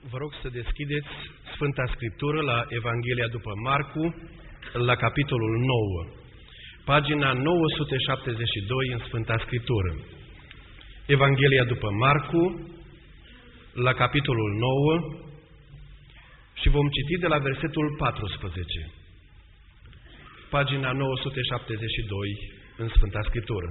Vă rog să deschideți Sfânta Scriptură la Evanghelia după Marcu, la capitolul 9, pagina 972 în Sfânta Scriptură. Evanghelia după Marcu, la capitolul 9, și vom citi de la versetul 14, pagina 972 în Sfânta Scriptură.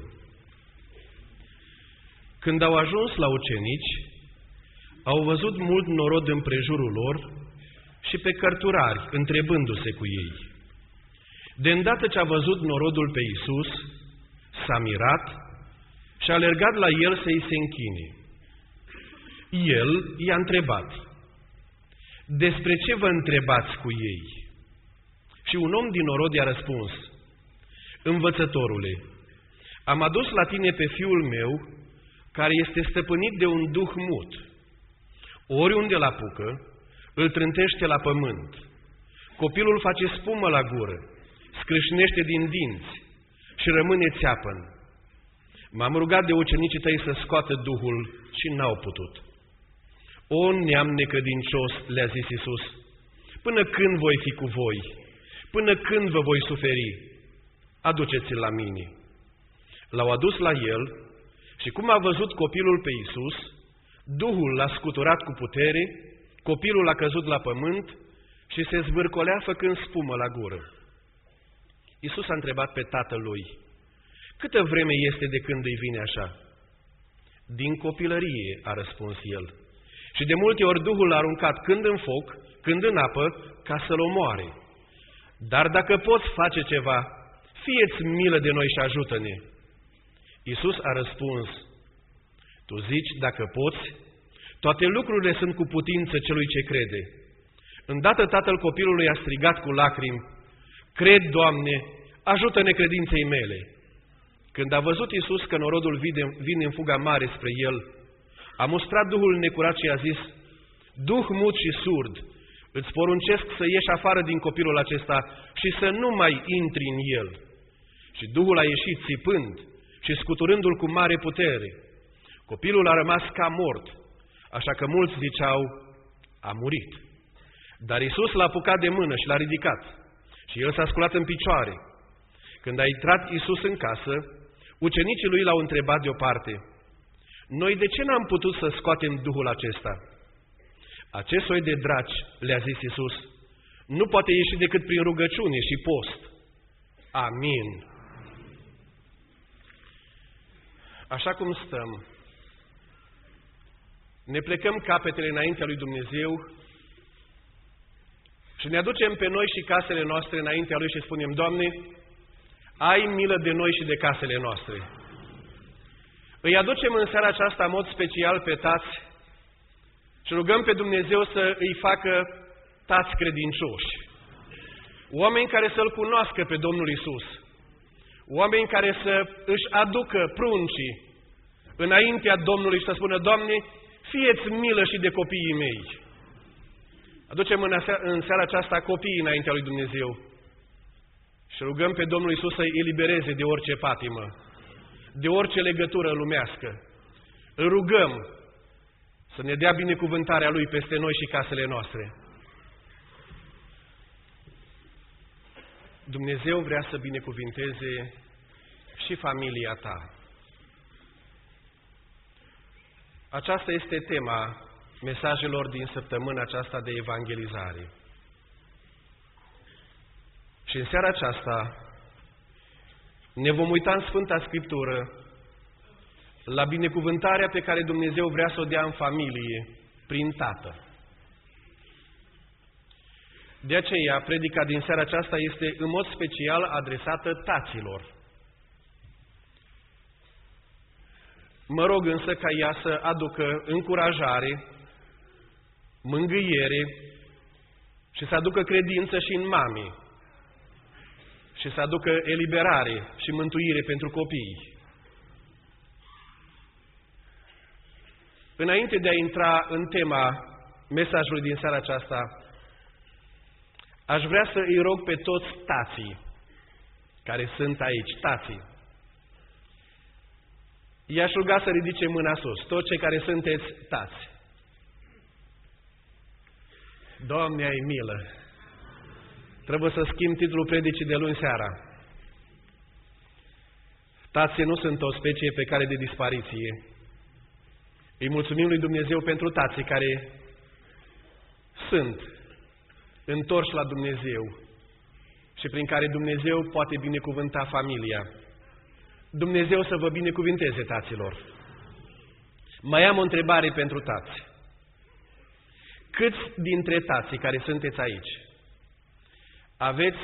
Când au ajuns la ucenici, au văzut mult norod împrejurul lor și pe cărturari, întrebându-se cu ei. De îndată ce a văzut norodul pe Iisus, s-a mirat și a alergat la el să-i se închine. El i-a întrebat: despre ce vă întrebați cu ei? Și un om din norod i-a răspuns: învățătorule, am adus la tine pe fiul meu, care este stăpânit de un duh mut. Oriunde îl apucă, îl trântește la pământ. Copilul face spumă la gură, scrâșnește din dinți și rămâne țeapăn. M-am rugat de ucenicii tăi să scoată duhul și n-au putut. O neam necredincios, le-a zis Iisus, până când voi fi cu voi? Până când vă voi suferi? Aduceți-l la mine. L-au adus la el și cum a văzut copilul pe Iisus, Duhul l-a scuturat cu putere, copilul a căzut la pământ și se zvârcolea făcând spumă la gură. Iisus a întrebat pe tatăl lui: câtă vreme este de când îi vine așa? Din copilărie, a răspuns el. Și de multe ori Duhul l-a aruncat când în foc, când în apă, ca să-l omoare. Dar dacă poți face ceva, fie-ți milă de noi și ajută-ne. Iisus a răspuns: tu zici, dacă poți, toate lucrurile sunt cu putință celui ce crede. Îndată tatăl copilului a strigat cu lacrimi: cred, Doamne, ajută-ne credinței mele. Când a văzut Iisus că norodul vine în fuga mare spre el, a mustrat duhul necurat și a zis: duh mut și surd, îți poruncesc să ieși afară din copilul acesta și să nu mai intri în el. Și duhul a ieșit țipând și scuturându-l cu mare putere. Copilul a rămas ca mort, așa că mulți ziceau: a murit. Dar Iisus l-a apucat de mână și l-a ridicat și el s-a sculat în picioare. Când a intrat Iisus în casă, ucenicii lui l-au întrebat deoparte: noi de ce n-am putut să scoatem duhul acesta? Acest soi de draci, le-a zis Iisus, nu poate ieși decât prin rugăciune și post. Amin. Așa cum stăm, ne plecăm capetele înaintea lui Dumnezeu și ne aducem pe noi și casele noastre înaintea Lui și spunem: Doamne, ai milă de noi și de casele noastre. Îi aducem în seara aceasta în mod special pe tați și rugăm pe Dumnezeu să îi facă tați credincioși. Oameni care să-L cunoască pe Domnul Iisus. Oameni care să își aducă pruncii înaintea Domnului și să spună: Doamne, fie-ți milă și de copiii mei. Aducem în seara aceasta copiii înaintea lui Dumnezeu și rugăm pe Domnul Iisus să-i elibereze de orice patimă, de orice legătură lumească. Îl rugăm să ne dea binecuvântarea Lui peste noi și casele noastre. Dumnezeu vrea să binecuvinteze și familia ta. Aceasta este tema mesajelor din săptămâna aceasta de evangelizare. Și în seara aceasta ne vom uita în Sfânta Scriptură la binecuvântarea pe care Dumnezeu vrea să o dea în familie prin tată. De aceea, predica din seara aceasta este în mod special adresată taților. Mă rog însă ca ea să aducă încurajare, mângâiere și să aducă credință și în mame și să aducă eliberare și mântuire pentru copii. Înainte de a intra în tema mesajului din seara aceasta, aș vrea să îi rog pe toți tații care sunt aici, tații, I-aș ruga să ridice mâna sus, toți cei care sunteți tați. Doamne, ai milă! Trebuie să schimb titlul predicii de luni seara. Tații nu sunt o specie pe cale de dispariție. Îi mulțumim lui Dumnezeu pentru tații care sunt întorși la Dumnezeu și prin care Dumnezeu poate binecuvânta familia. Dumnezeu să vă binecuvinteze, taților. Mai am o întrebare pentru tați. Câți dintre tații care sunteți aici aveți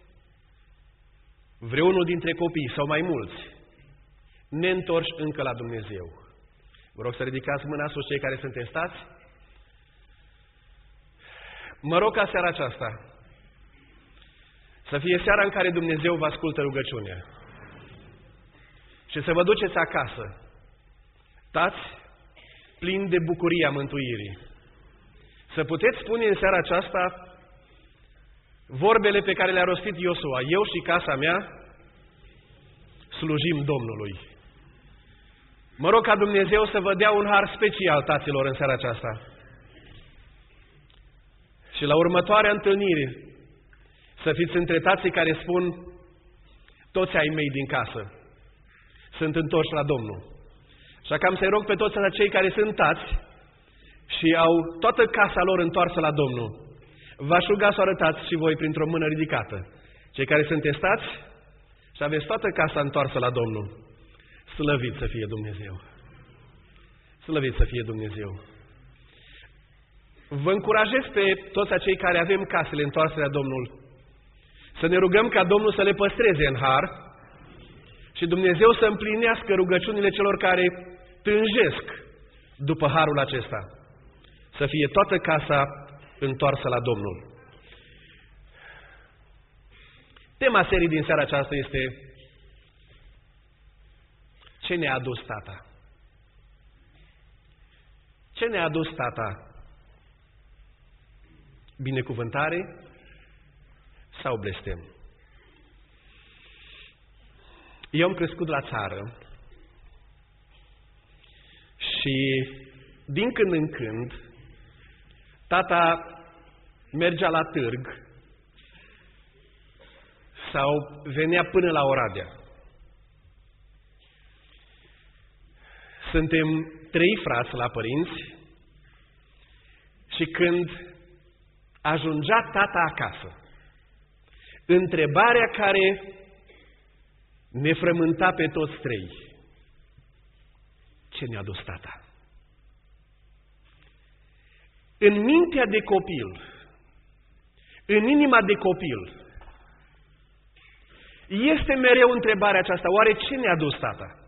vreunul dintre copii sau mai mulți neîntorși încă la Dumnezeu? Vă rog să ridicați mâna sus cei care sunteți tați. Mă rog ca seara aceasta să fie seara în care Dumnezeu vă ascultă rugăciunea și să vă duceți acasă, tați, plini de bucuria mântuirii. Să puteți spune în seara aceasta vorbele pe care le-a rostit Iosua: eu și casa mea slujim Domnului. Mă rog ca Dumnezeu să vă dea un har special, taților, în seara aceasta. Și la următoarea întâlnire să fiți între tații care spun: toți ai mei din casă sunt întorși la Domnul. Așa că am să-i rog pe toți cei care sunt tați și au toată casa lor întoarsă la Domnul, v-aș ruga să arătați și voi printr-o mână ridicată. Cei care sunteți tați și aveți toată casa întoarsă la Domnul, slăvit să fie Dumnezeu! Slăvit să fie Dumnezeu! Vă încurajez pe toți acei care avem casele întoarse la Domnul să ne rugăm ca Domnul să le păstreze în har și Dumnezeu să împlinească rugăciunile celor care tânjesc după harul acesta. Să fie toată casa întoarsă la Domnul. Tema serii din seara aceasta este: ce ne-a adus tata? Ce ne-a adus tata? Binecuvântare sau blestem? Eu am crescut la țară și din când în când tata mergea la târg sau venea până la Oradea. Suntem 3 frați la părinți și când ajungea tata acasă, întrebarea care ne frământa pe toți 3: ce ne-a dus tata? În mintea de copil, în inima de copil, este mereu întrebarea aceasta: oare ce ne-a dus tata?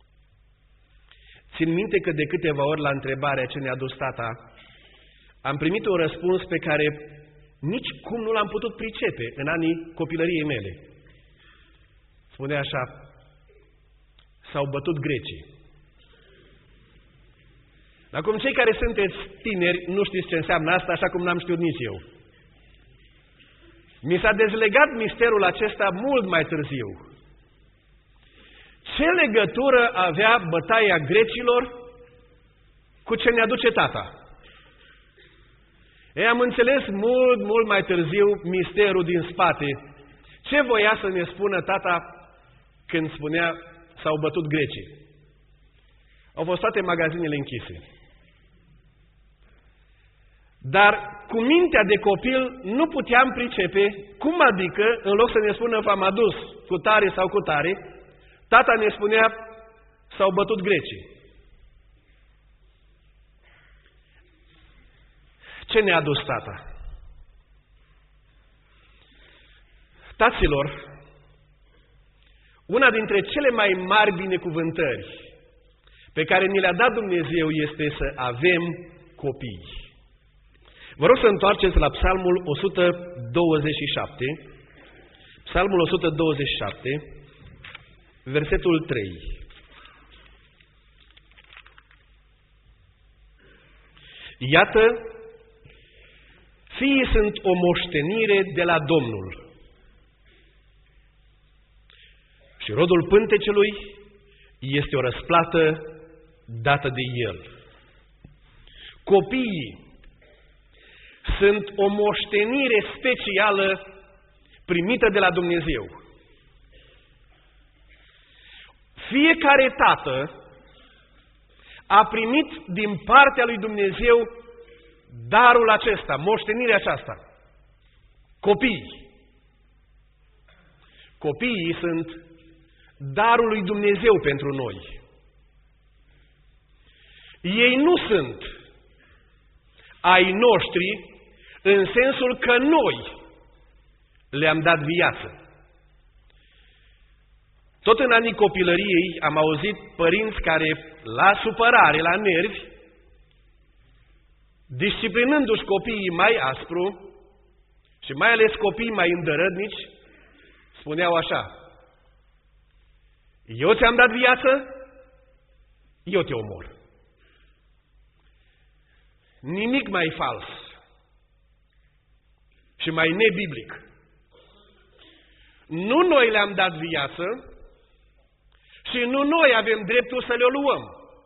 Țin minte că de câteva ori la întrebarea ce ne-a dus tata, am primit un răspuns pe care nici cum nu l-am putut pricepe în anii copilăriei mele. Spunea așa: s-au bătut grecii. Acum, cei care sunteți tineri nu știți ce înseamnă asta, așa cum n-am știut nici eu. Mi s-a dezlegat misterul acesta mult mai târziu. Ce legătură avea bătaia grecilor cu ce ne aduce tata? Ei, am înțeles mult mai târziu misterul din spate. Ce voia să ne spună tata când spunea s-au bătut grecii? Au fost toate magazinele închise. Dar cu mintea de copil nu puteam pricepe cum adică, în loc să ne spună v-am adus cu tare sau cu tare, tata ne spunea s-au bătut grecii. Ce ne-a adus tata? Taților, una dintre cele mai mari binecuvântări pe care ni le-a dat Dumnezeu este să avem copii. Vă rog să întoarceți la Psalmul 127, Psalmul 127, versetul 3. Iată, fiii sunt o moștenire de la Domnul și rodul pântecelui este o răsplată dată de El. Copiii sunt o moștenire specială primită de la Dumnezeu. Fiecare tată a primit din partea lui Dumnezeu darul acesta, moștenirea aceasta. Copiii. Copiii sunt darul lui Dumnezeu pentru noi. Ei nu sunt ai noștri în sensul că noi le-am dat viață. Tot în anii copilăriei am auzit părinți care, la supărare, la nervi, disciplinându-și copiii mai aspru și mai ales copiii mai îndărădnici, spuneau așa: eu ți-am dat viață, eu te omor. Nimic mai fals și mai nebiblic. Nu noi le-am dat viață și nu noi avem dreptul să le luăm.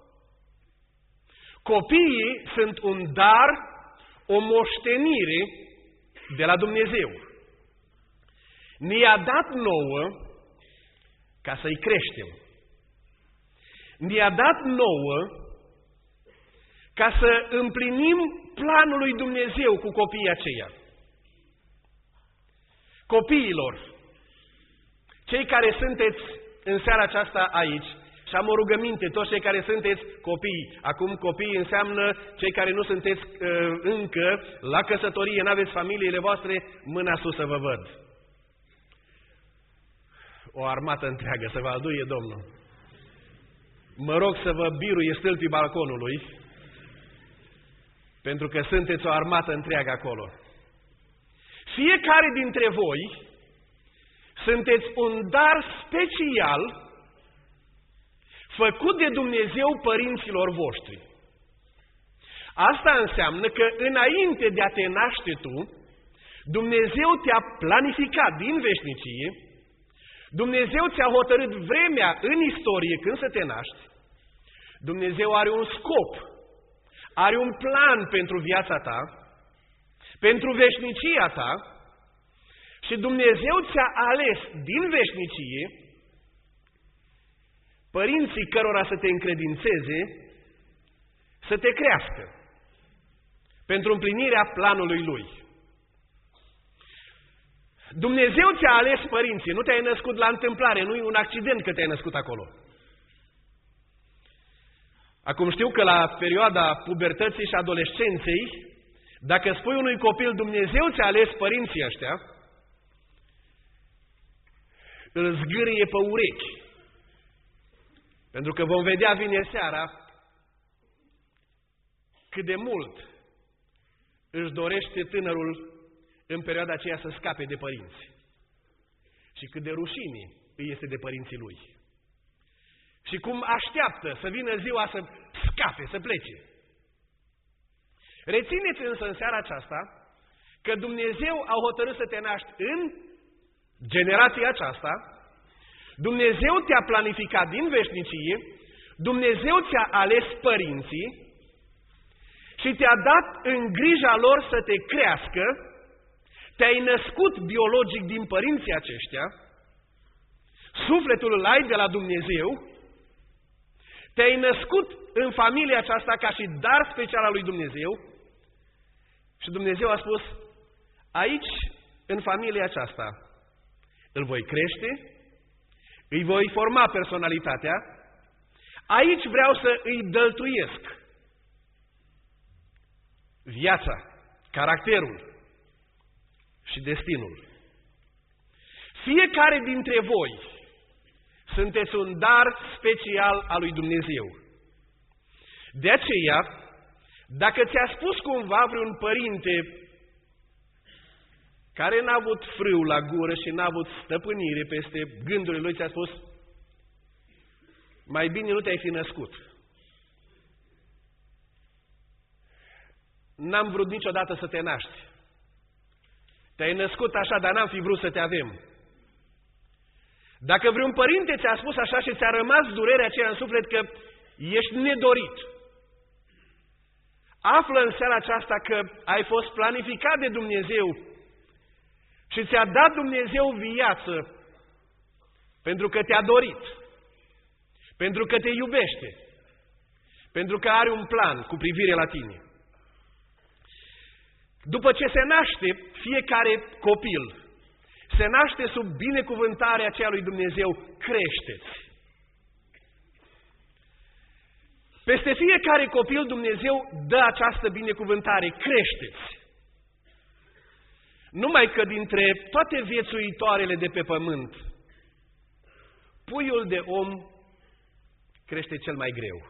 Copiii sunt un dar, o moștenire de la Dumnezeu. Ne-a dat nouă ca să-i creștem. Ne-a dat nouă ca să împlinim planul lui Dumnezeu cu copiii aceia. Copiilor, cei care sunteți în seara aceasta aici, și am o rugăminte, toți cei care sunteți copii, acum copii înseamnă cei care nu sunteți încă la căsătorie, n-aveți familiile voastre, mâna sus să vă văd. O armată întreagă, să vă aduie Domnul. Mă rog să vă biruie stâlpii balconului, pentru că sunteți o armată întreagă acolo. Fiecare dintre voi sunteți un dar special făcut de Dumnezeu părinților voștri. Asta înseamnă că înainte de a te naște tu, Dumnezeu te-a planificat din veșnicie, Dumnezeu ți-a hotărât vremea în istorie când să te naști, Dumnezeu are un scop, are un plan pentru viața ta, pentru veșnicia ta, și Dumnezeu ți-a ales din veșnicie părinții cărora să te încredințeze, să te crească pentru împlinirea planului Lui. Dumnezeu ți-a ales părinții, nu te-ai născut la întâmplare, nu e un accident că te-ai născut acolo. Acum știu că la perioada pubertății și adolescenței, dacă spui unui copil Dumnezeu ți-a ales părinții ăștia, îl zgârie pe urechi. Pentru că vom vedea vineri seara cât de mult își dorește tânărul în perioada aceea să scape de părinți. Și cât de rușine îi este de părinții lui. Și cum așteaptă să vină ziua să scape, să plece. Rețineți însă în seara aceasta că Dumnezeu a hotărât să te naști în generația aceasta, Dumnezeu te-a planificat din veșnicie, Dumnezeu ți-a ales părinții și te-a dat în grija lor să te crească, te-ai născut biologic din părinții aceștia, sufletul îl ai de la Dumnezeu, te-ai născut în familia aceasta ca și dar special al lui Dumnezeu și Dumnezeu a spus, aici, în familia aceasta, îl voi crește, îi voi forma personalitatea, aici vreau să îi dăltuiesc viața, caracterul și destinul. Fiecare dintre voi sunteți un dar special al lui Dumnezeu. De aceea, dacă ți-a spus cumva vreun părinte care n-a avut frâu la gură și n-a avut stăpânire peste gândurile lui, ți-a spus, mai bine nu te-ai fi născut. N-am vrut niciodată să te naști. Te-ai născut așa, dar n-am fi vrut să te avem. Dacă vreun părinte ți-a spus așa și ți-a rămas durerea aceea în suflet că ești nedorit, Află în seara aceasta că ai fost planificat de Dumnezeu și ți-a dat Dumnezeu viață pentru că te-a dorit, pentru că te iubește, pentru că are un plan cu privire la tine. După ce se naște fiecare copil, se naște sub binecuvântarea aceea lui Dumnezeu, creșteți. Peste fiecare copil Dumnezeu dă această binecuvântare, creșteți. Numai că dintre toate viețuitoarele de pe pământ, puiul de om crește cel mai greu.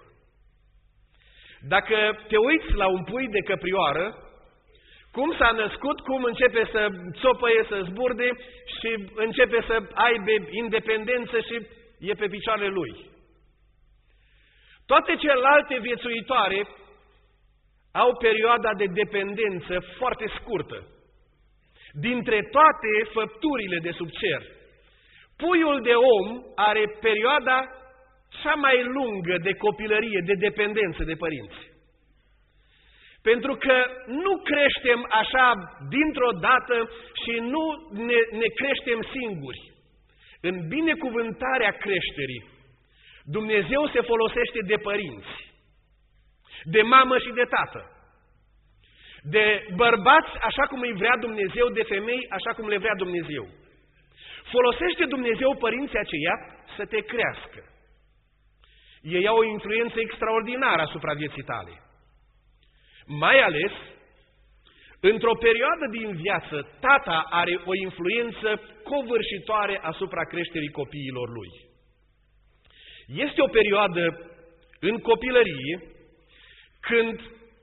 Dacă te uiți la un pui de căprioară, cum s-a născut, cum începe să țopăie, să zburde și începe să aibă independență și e pe picioarele lui. Toate celelalte viețuitoare au perioada de dependență foarte scurtă. Dintre toate făpturile de sub cer, puiul de om are perioada cea mai lungă de copilărie, de dependență de părinți. Pentru că nu creștem așa dintr-o dată și nu ne creștem singuri. În binecuvântarea creșterii, Dumnezeu se folosește de părinți, de mamă și de tată, de bărbați așa cum îi vrea Dumnezeu, de femei așa cum le vrea Dumnezeu. Folosește Dumnezeu părinții aceia să te crească. Ei au o influență extraordinară asupra vieții tale. Mai ales, într-o perioadă din viață, tata are o influență covârșitoare asupra creșterii copiilor lui. Este o perioadă în copilărie când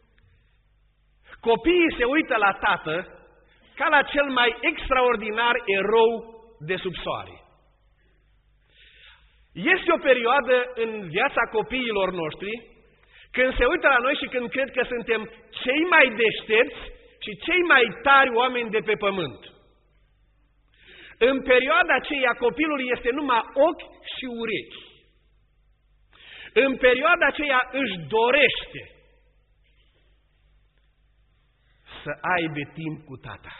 copiii se uită la tată ca la cel mai extraordinar erou de sub soare. Este o perioadă în viața copiilor noștri când se uită la noi și când cred că suntem cei mai deștepți și cei mai tari oameni de pe pământ. În perioada aceea copilul este numai ochi și urechi. În perioada aceea își dorește să aibă timp cu tata.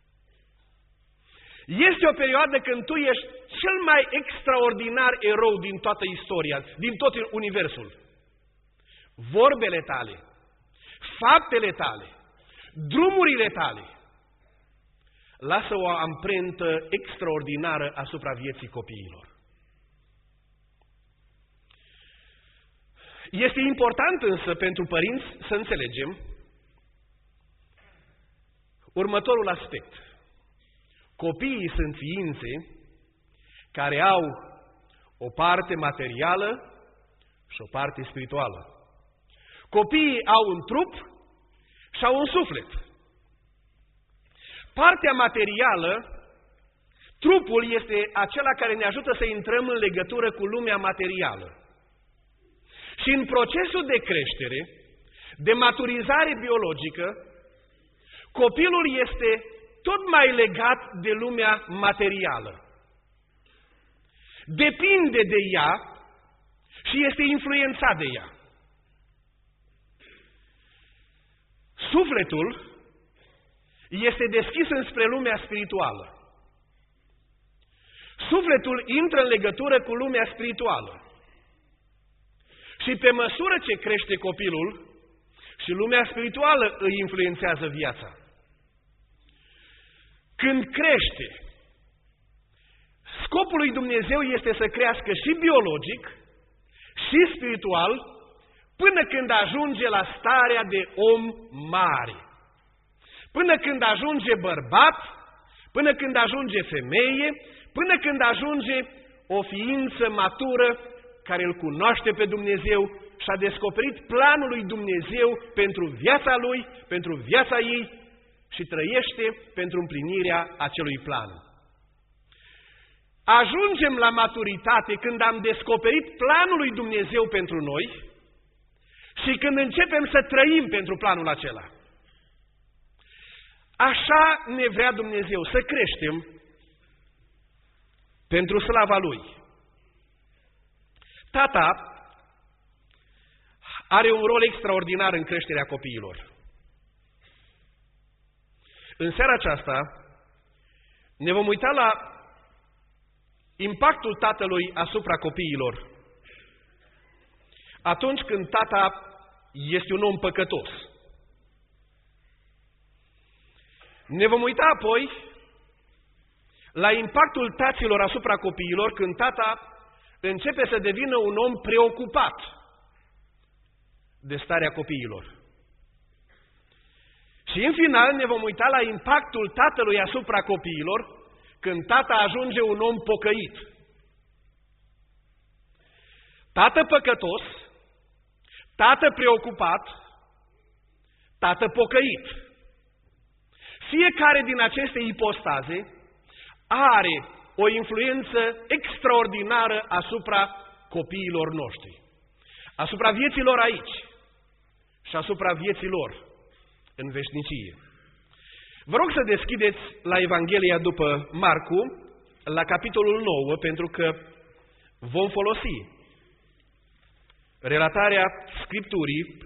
Este o perioadă când tu ești cel mai extraordinar erou din toată istoria, din tot universul. Vorbele tale, faptele tale, drumurile tale lasă o amprentă extraordinară asupra vieții copiilor. Este important însă pentru părinți să înțelegem următorul aspect. Copiii sunt ființe care au o parte materială și o parte spirituală. Copiii au un trup și au un suflet. Partea materială, trupul este acela care ne ajută să intrăm în legătură cu lumea materială. Și în procesul de creștere, de maturizare biologică, copilul este tot mai legat de lumea materială. Depinde de ea și este influențat de ea. Sufletul este deschis înspre lumea spirituală. Sufletul intră în legătură cu lumea spirituală. Și pe măsură ce crește copilul, și lumea spirituală îi influențează viața. Când crește, scopul lui Dumnezeu este să crească și biologic, și spiritual, până când ajunge la starea de om mare. Până când ajunge bărbat, până când ajunge femeie, până când ajunge o ființă matură care îl cunoaște pe Dumnezeu și a descoperit planul lui Dumnezeu pentru viața lui, pentru viața ei și trăiește pentru împlinirea acelui plan. Ajungem la maturitate când am descoperit planul lui Dumnezeu pentru noi și când începem să trăim pentru planul acela. Așa ne vrea Dumnezeu, să creștem pentru slava Lui. Tata are un rol extraordinar în creșterea copiilor. În seara aceasta ne vom uita la impactul tatălui asupra copiilor atunci când tata este un om păcătos. Ne vom uita apoi la impactul taților asupra copiilor când tata începe să devină un om preocupat de starea copiilor. Și în final ne vom uita la impactul tatălui asupra copiilor când tata ajunge un om pocăit. Tată păcătos, tată preocupat, tată pocăit. Fiecare din aceste ipostaze are o influență extraordinară asupra copiilor noștri, asupra vieților aici și asupra vieților în veșnicie. Vă rog să deschideți la Evanghelia după Marcu, la capitolul 9, pentru că vom folosi relatarea Scripturii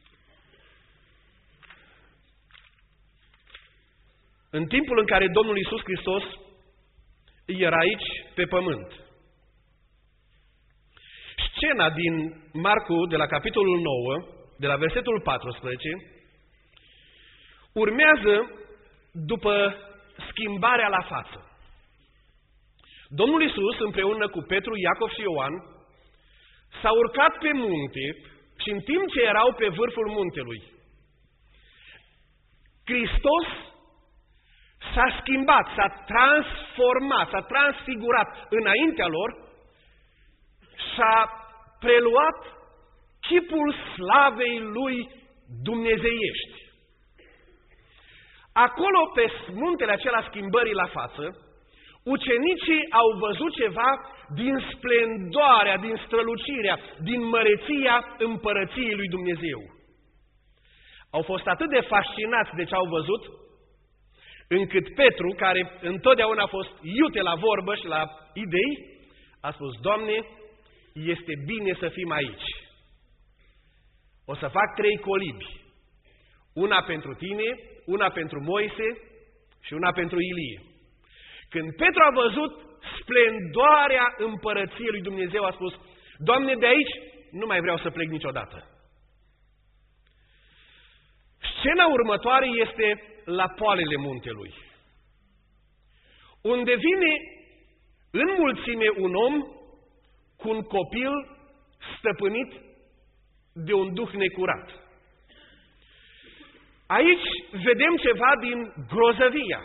în timpul în care Domnul Iisus Hristos era aici pe pământ. Scena din Marcu, de la capitolul 9, de la versetul 14, urmează după schimbarea la față. Domnul Iisus, împreună cu Petru, Iacov și Ioan, s-a urcat pe munte și în timp ce erau pe vârful muntelui, Hristos s-a schimbat, s-a transformat, s-a transfigurat înaintea lor și a preluat chipul slavei lui dumnezeiești. Acolo, pe muntele acela schimbării la față, ucenicii au văzut ceva din splendoarea, din strălucirea, din măreția împărăției lui Dumnezeu. Au fost atât de fascinați de ce au văzut, încât Petru, care întotdeauna a fost iute la vorbă și la idei, a spus: Doamne, este bine să fim aici. O să fac 3 colibi. Una pentru tine, una pentru Moise și una pentru Ilie. Când Petru a văzut splendoarea împărăției lui Dumnezeu, a spus: Doamne, de aici nu mai vreau să plec niciodată. Scena următoare este la poalele muntelui, unde vine în mulțime un om cu un copil stăpânit de un duh necurat. Aici vedem ceva din grozăvia,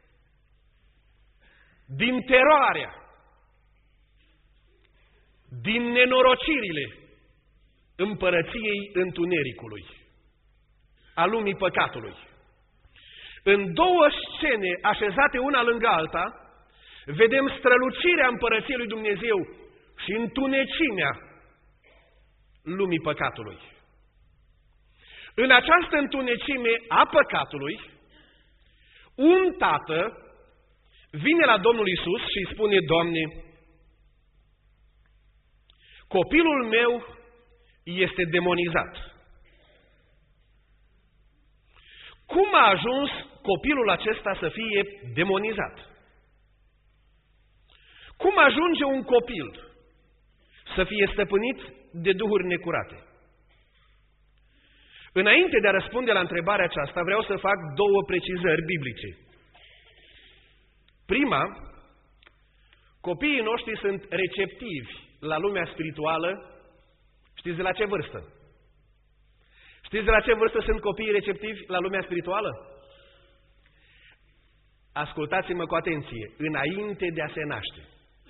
din teroarea, din nenorocirile împărăției întunericului, a lumii păcatului. În 2 scene așezate una lângă alta, vedem strălucirea împărăției lui Dumnezeu și întunecimea lumii păcatului. În această întunecime a păcatului, un tată vine la Domnul Iisus și îi spune: Doamne, copilul meu este demonizat. Cum a ajuns copilul acesta să fie demonizat? Cum ajunge un copil să fie stăpânit de duhuri necurate? Înainte de a răspunde la întrebarea aceasta, vreau să fac 2 precizări biblice. Prima, copiii noștri sunt receptivi la lumea spirituală. Știți de la ce vârstă? Știți de la ce vârstă sunt copiii receptivi la lumea spirituală? Ascultați-mă cu atenție, înainte de a se naște.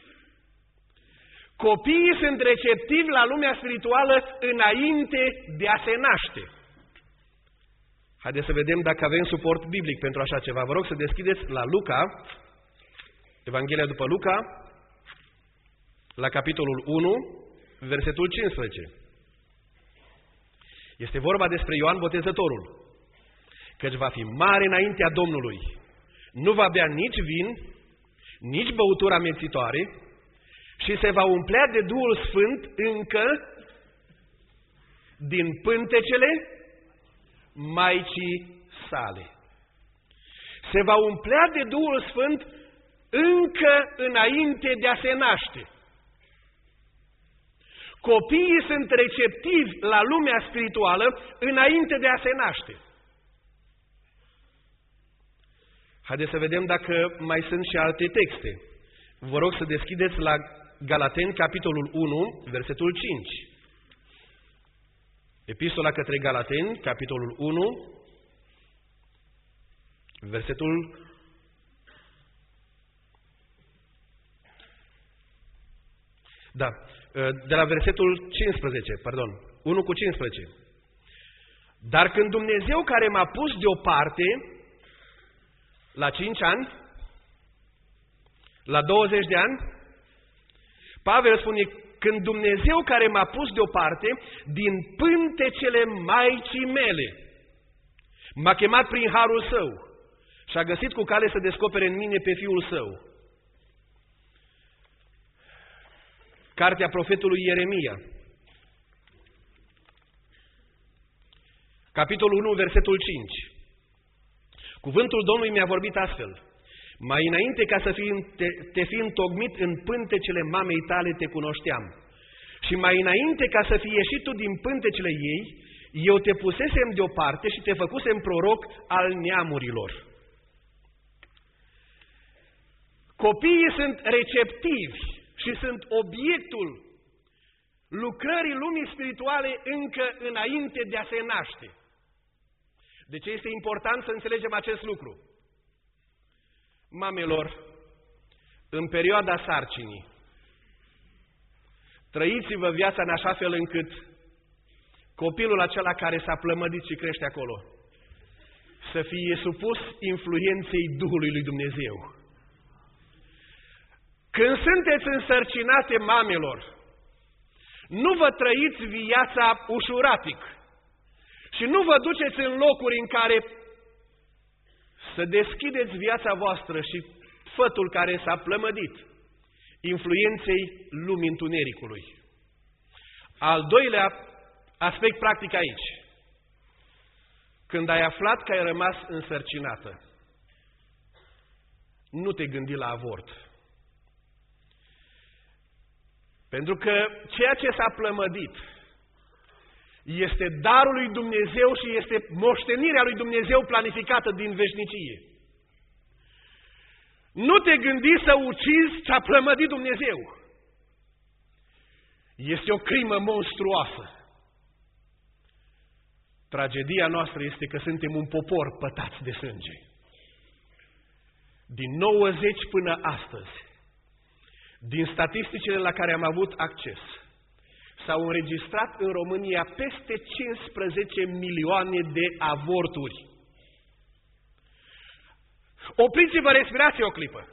Copiii sunt receptivi la lumea spirituală înainte de a se naște. Haideți să vedem dacă avem suport biblic pentru așa ceva. Vă rog să deschideți la Luca, Evanghelia după Luca, la capitolul 1, versetul 15. Este vorba despre Ioan Botezătorul, căci va fi mare înaintea Domnului. Nu va bea nici vin, nici băutură amețitoare și se va umplea de Duhul Sfânt încă din pântecele Maicii sale. Se va umplea de Duhul Sfânt încă înainte de a se naște. Copiii sunt receptivi la lumea spirituală înainte de a se naște. Haideți să vedem dacă mai sunt și alte texte. Vă rog să deschideți la Galateni, capitolul 1, versetul 5. Epistola către Galateni, capitolul 1, versetul 1 cu 15. Dar când Dumnezeu care m-a pus deoparte la 5 ani, la 20 de ani, Pavel spune, când Dumnezeu care m-a pus deoparte din pântecele Maicii mele, m-a chemat prin harul Său și a găsit cu cale să descopere în mine pe Fiul Său. Cartea profetului Ieremia, capitolul 1, versetul 5. Cuvântul Domnului mi-a vorbit astfel: mai înainte ca să te fi întocmit în pântecele mamei tale te cunoșteam, și mai înainte ca să fii ieșit tu din pântecele ei, eu te pusesem deoparte și te făcusem proroc al neamurilor. Copiii sunt receptivi și sunt obiectul lucrării lumii spirituale încă înainte de a se naște. De ce este important să înțelegem acest lucru? Mamelor, în perioada sarcinii, trăiți-vă viața în așa fel încât copilul acela care s-a plămădit și crește acolo să fie supus influenței Duhului lui Dumnezeu. Când sunteți însărcinate, mamelor, nu vă trăiți viața ușuratic și nu vă duceți în locuri în care să deschideți viața voastră și fătul care s-a plămădit influenței lumii întunericului. Al doilea aspect practic aici. Când ai aflat că ai rămas însărcinată, nu te gândi la avort. Pentru că ceea ce s-a plămădit este darul lui Dumnezeu și este moștenirea lui Dumnezeu planificată din veșnicie. Nu te gândi să ucizi ce a plămădit Dumnezeu. Este o crimă monstruoasă. Tragedia noastră este că suntem un popor pătați de sânge. Din 90 până astăzi, din statisticile la care am avut acces, s-au înregistrat în România peste 15 milioane de avorturi. Opriți-vă respirație o clipă.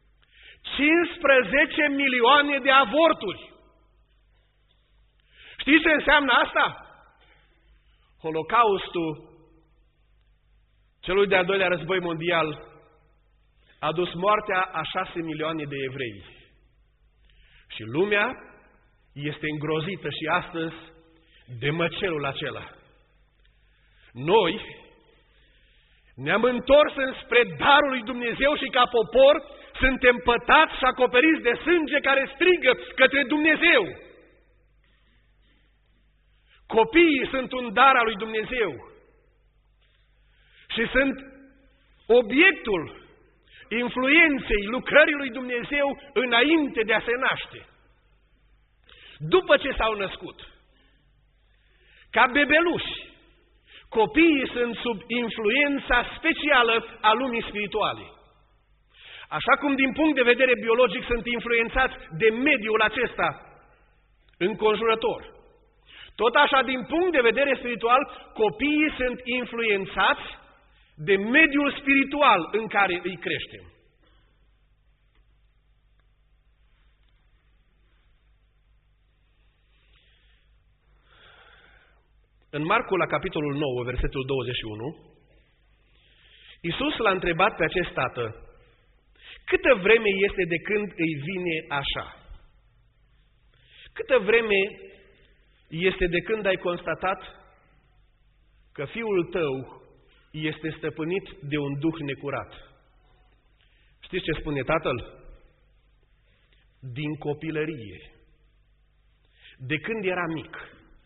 15 milioane de avorturi. Știți ce înseamnă asta? Holocaustul celui de-al doilea război mondial a dus moartea a 6 milioane de evrei. Și lumea este îngrozită și astăzi de măcelul acela. Noi ne-am întors înspre darul lui Dumnezeu și ca popor suntem pătați și acoperiți de sânge care strigă către Dumnezeu. Copiii sunt un dar al lui Dumnezeu și sunt obiectul influenței lucrării lui Dumnezeu înainte de a se naște. După ce s-au născut, ca bebeluși, copiii sunt sub influența specială a lumii spirituale. Așa cum din punct de vedere biologic sunt influențați de mediul acesta înconjurător, tot așa din punct de vedere spiritual, copiii sunt influențați de mediul spiritual în care îi creștem. În Marcu, la capitolul 9, versetul 21, Iisus l-a întrebat pe acest tată: câtă vreme este de când îi vine așa? Câtă vreme este de când ai constatat că fiul tău este stăpânit de un duh necurat. Știți ce spune tatăl? Din copilărie, de când era mic.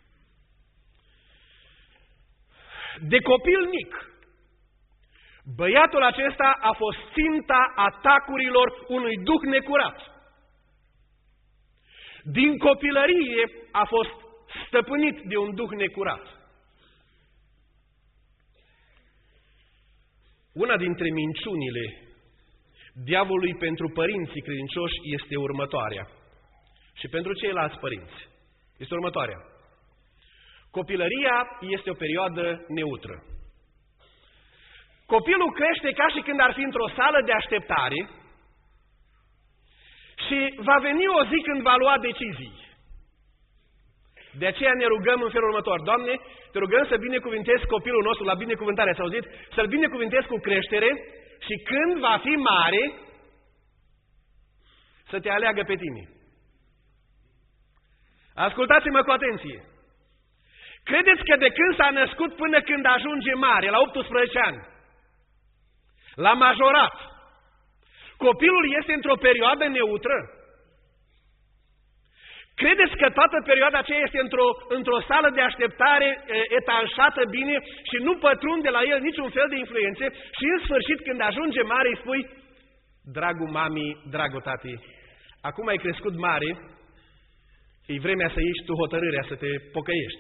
De copil mic, băiatul acesta a fost ținta atacurilor unui duh necurat. Din copilărie a fost stăpânit de un duh necurat. Una dintre minciunile diavolului pentru părinții credincioși este următoarea. Și pentru ceilalți părinți este următoarea. Copilăria este o perioadă neutră. Copilul crește ca și când ar fi într-o sală de așteptare și va veni o zi când va lua decizii. De aceea ne rugăm în felul următor. Doamne, te rugăm să binecuvintezi copilul nostru la binecuvântare, ați auzit? Să-l binecuvintezi cu creștere și când va fi mare, să te aleagă pe tine. Ascultați-mă cu atenție. Credeți că de când s-a născut până când ajunge mare, la 18 ani, la majorat, copilul este într-o perioadă neutră? Credeți că toată perioada aceea este într-o sală de așteptare etanșată bine și nu pătrunde la el niciun fel de influențe și în sfârșit când ajunge mare îi spui: dragul mami, dragul tati, acum ai crescut mare, e vremea să iei și tu hotărârea să te pocăiești.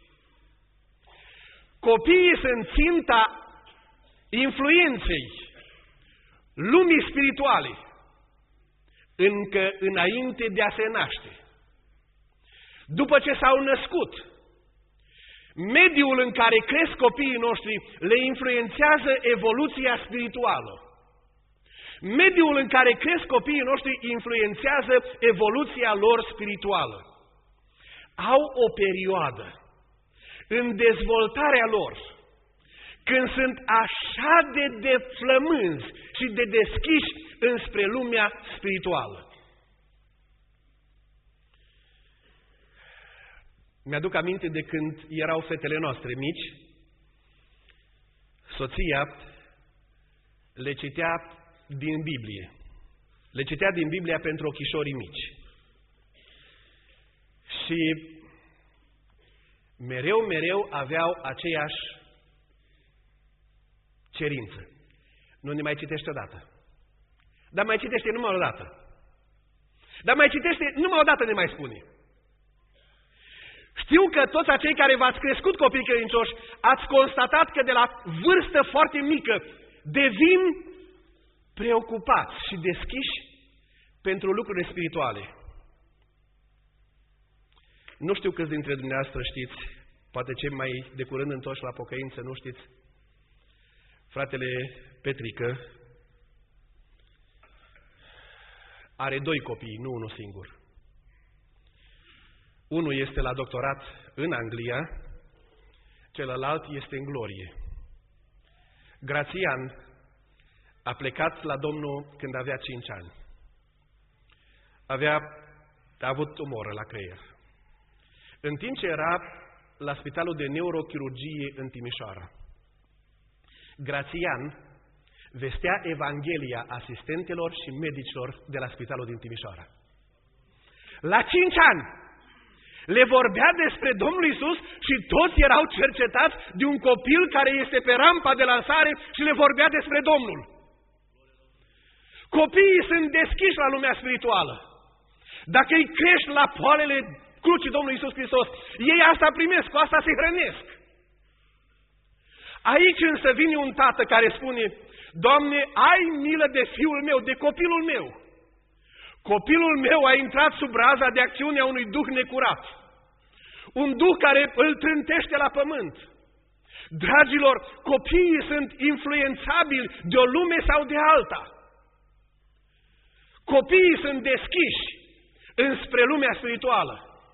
Copiii sunt ținta influenței lumii spirituale încă înainte de a se naște. După ce s-au născut, mediul în care cresc copiii noștri le influențează evoluția spirituală. Mediul în care cresc copiii noștri influențează evoluția lor spirituală. Au o perioadă în dezvoltarea lor când sunt așa de flămânzi și de deschiși înspre lumea spirituală. Mi-aduc aminte de când erau fetele noastre mici, soția le citea din Biblie. Le citea din Biblia pentru ochișorii mici. Și mereu aveau aceeași cerință. Nu ne mai citește odată. Dar mai citește numai o dată. Dar mai citește numai o dată, ne mai spune. Știu că toți acei care v-ați crescut copii credincioși, ați constatat că de la vârstă foarte mică devin preocupați și deschiși pentru lucrurile spirituale. Nu știu câți dintre dumneavoastră știți, poate cei mai de curând întoși la pocăință, nu știți, fratele Petrică are 2 copii, nu unul singur. Unul este la doctorat în Anglia, celălalt este în glorie. Grațian a plecat la Domnul când avea 5 ani. A avut tumoră la creier. În timp ce era la Spitalul de Neurochirurgie în Timișoara, Grațian vestea Evanghelia asistentelor și medicilor de la Spitalul din Timișoara. La 5 ani le vorbea despre Domnul Iisus și toți erau cercetați de un copil care este pe rampa de lansare și le vorbea despre Domnul. Copiii sunt deschiși la lumea spirituală. Dacă îi crești la poalele crucii Domnului Iisus Hristos, ei asta primesc, cu asta se hrănesc. Aici însă vine un tată care spune: Doamne, ai milă de fiul meu, de copilul meu. Copilul meu a intrat sub raza de acțiune a unui duh necurat. Un duh care îl trântește la pământ. Dragilor, copiii sunt influențabili de o lume sau de alta. Copiii sunt deschiși înspre lumea spirituală.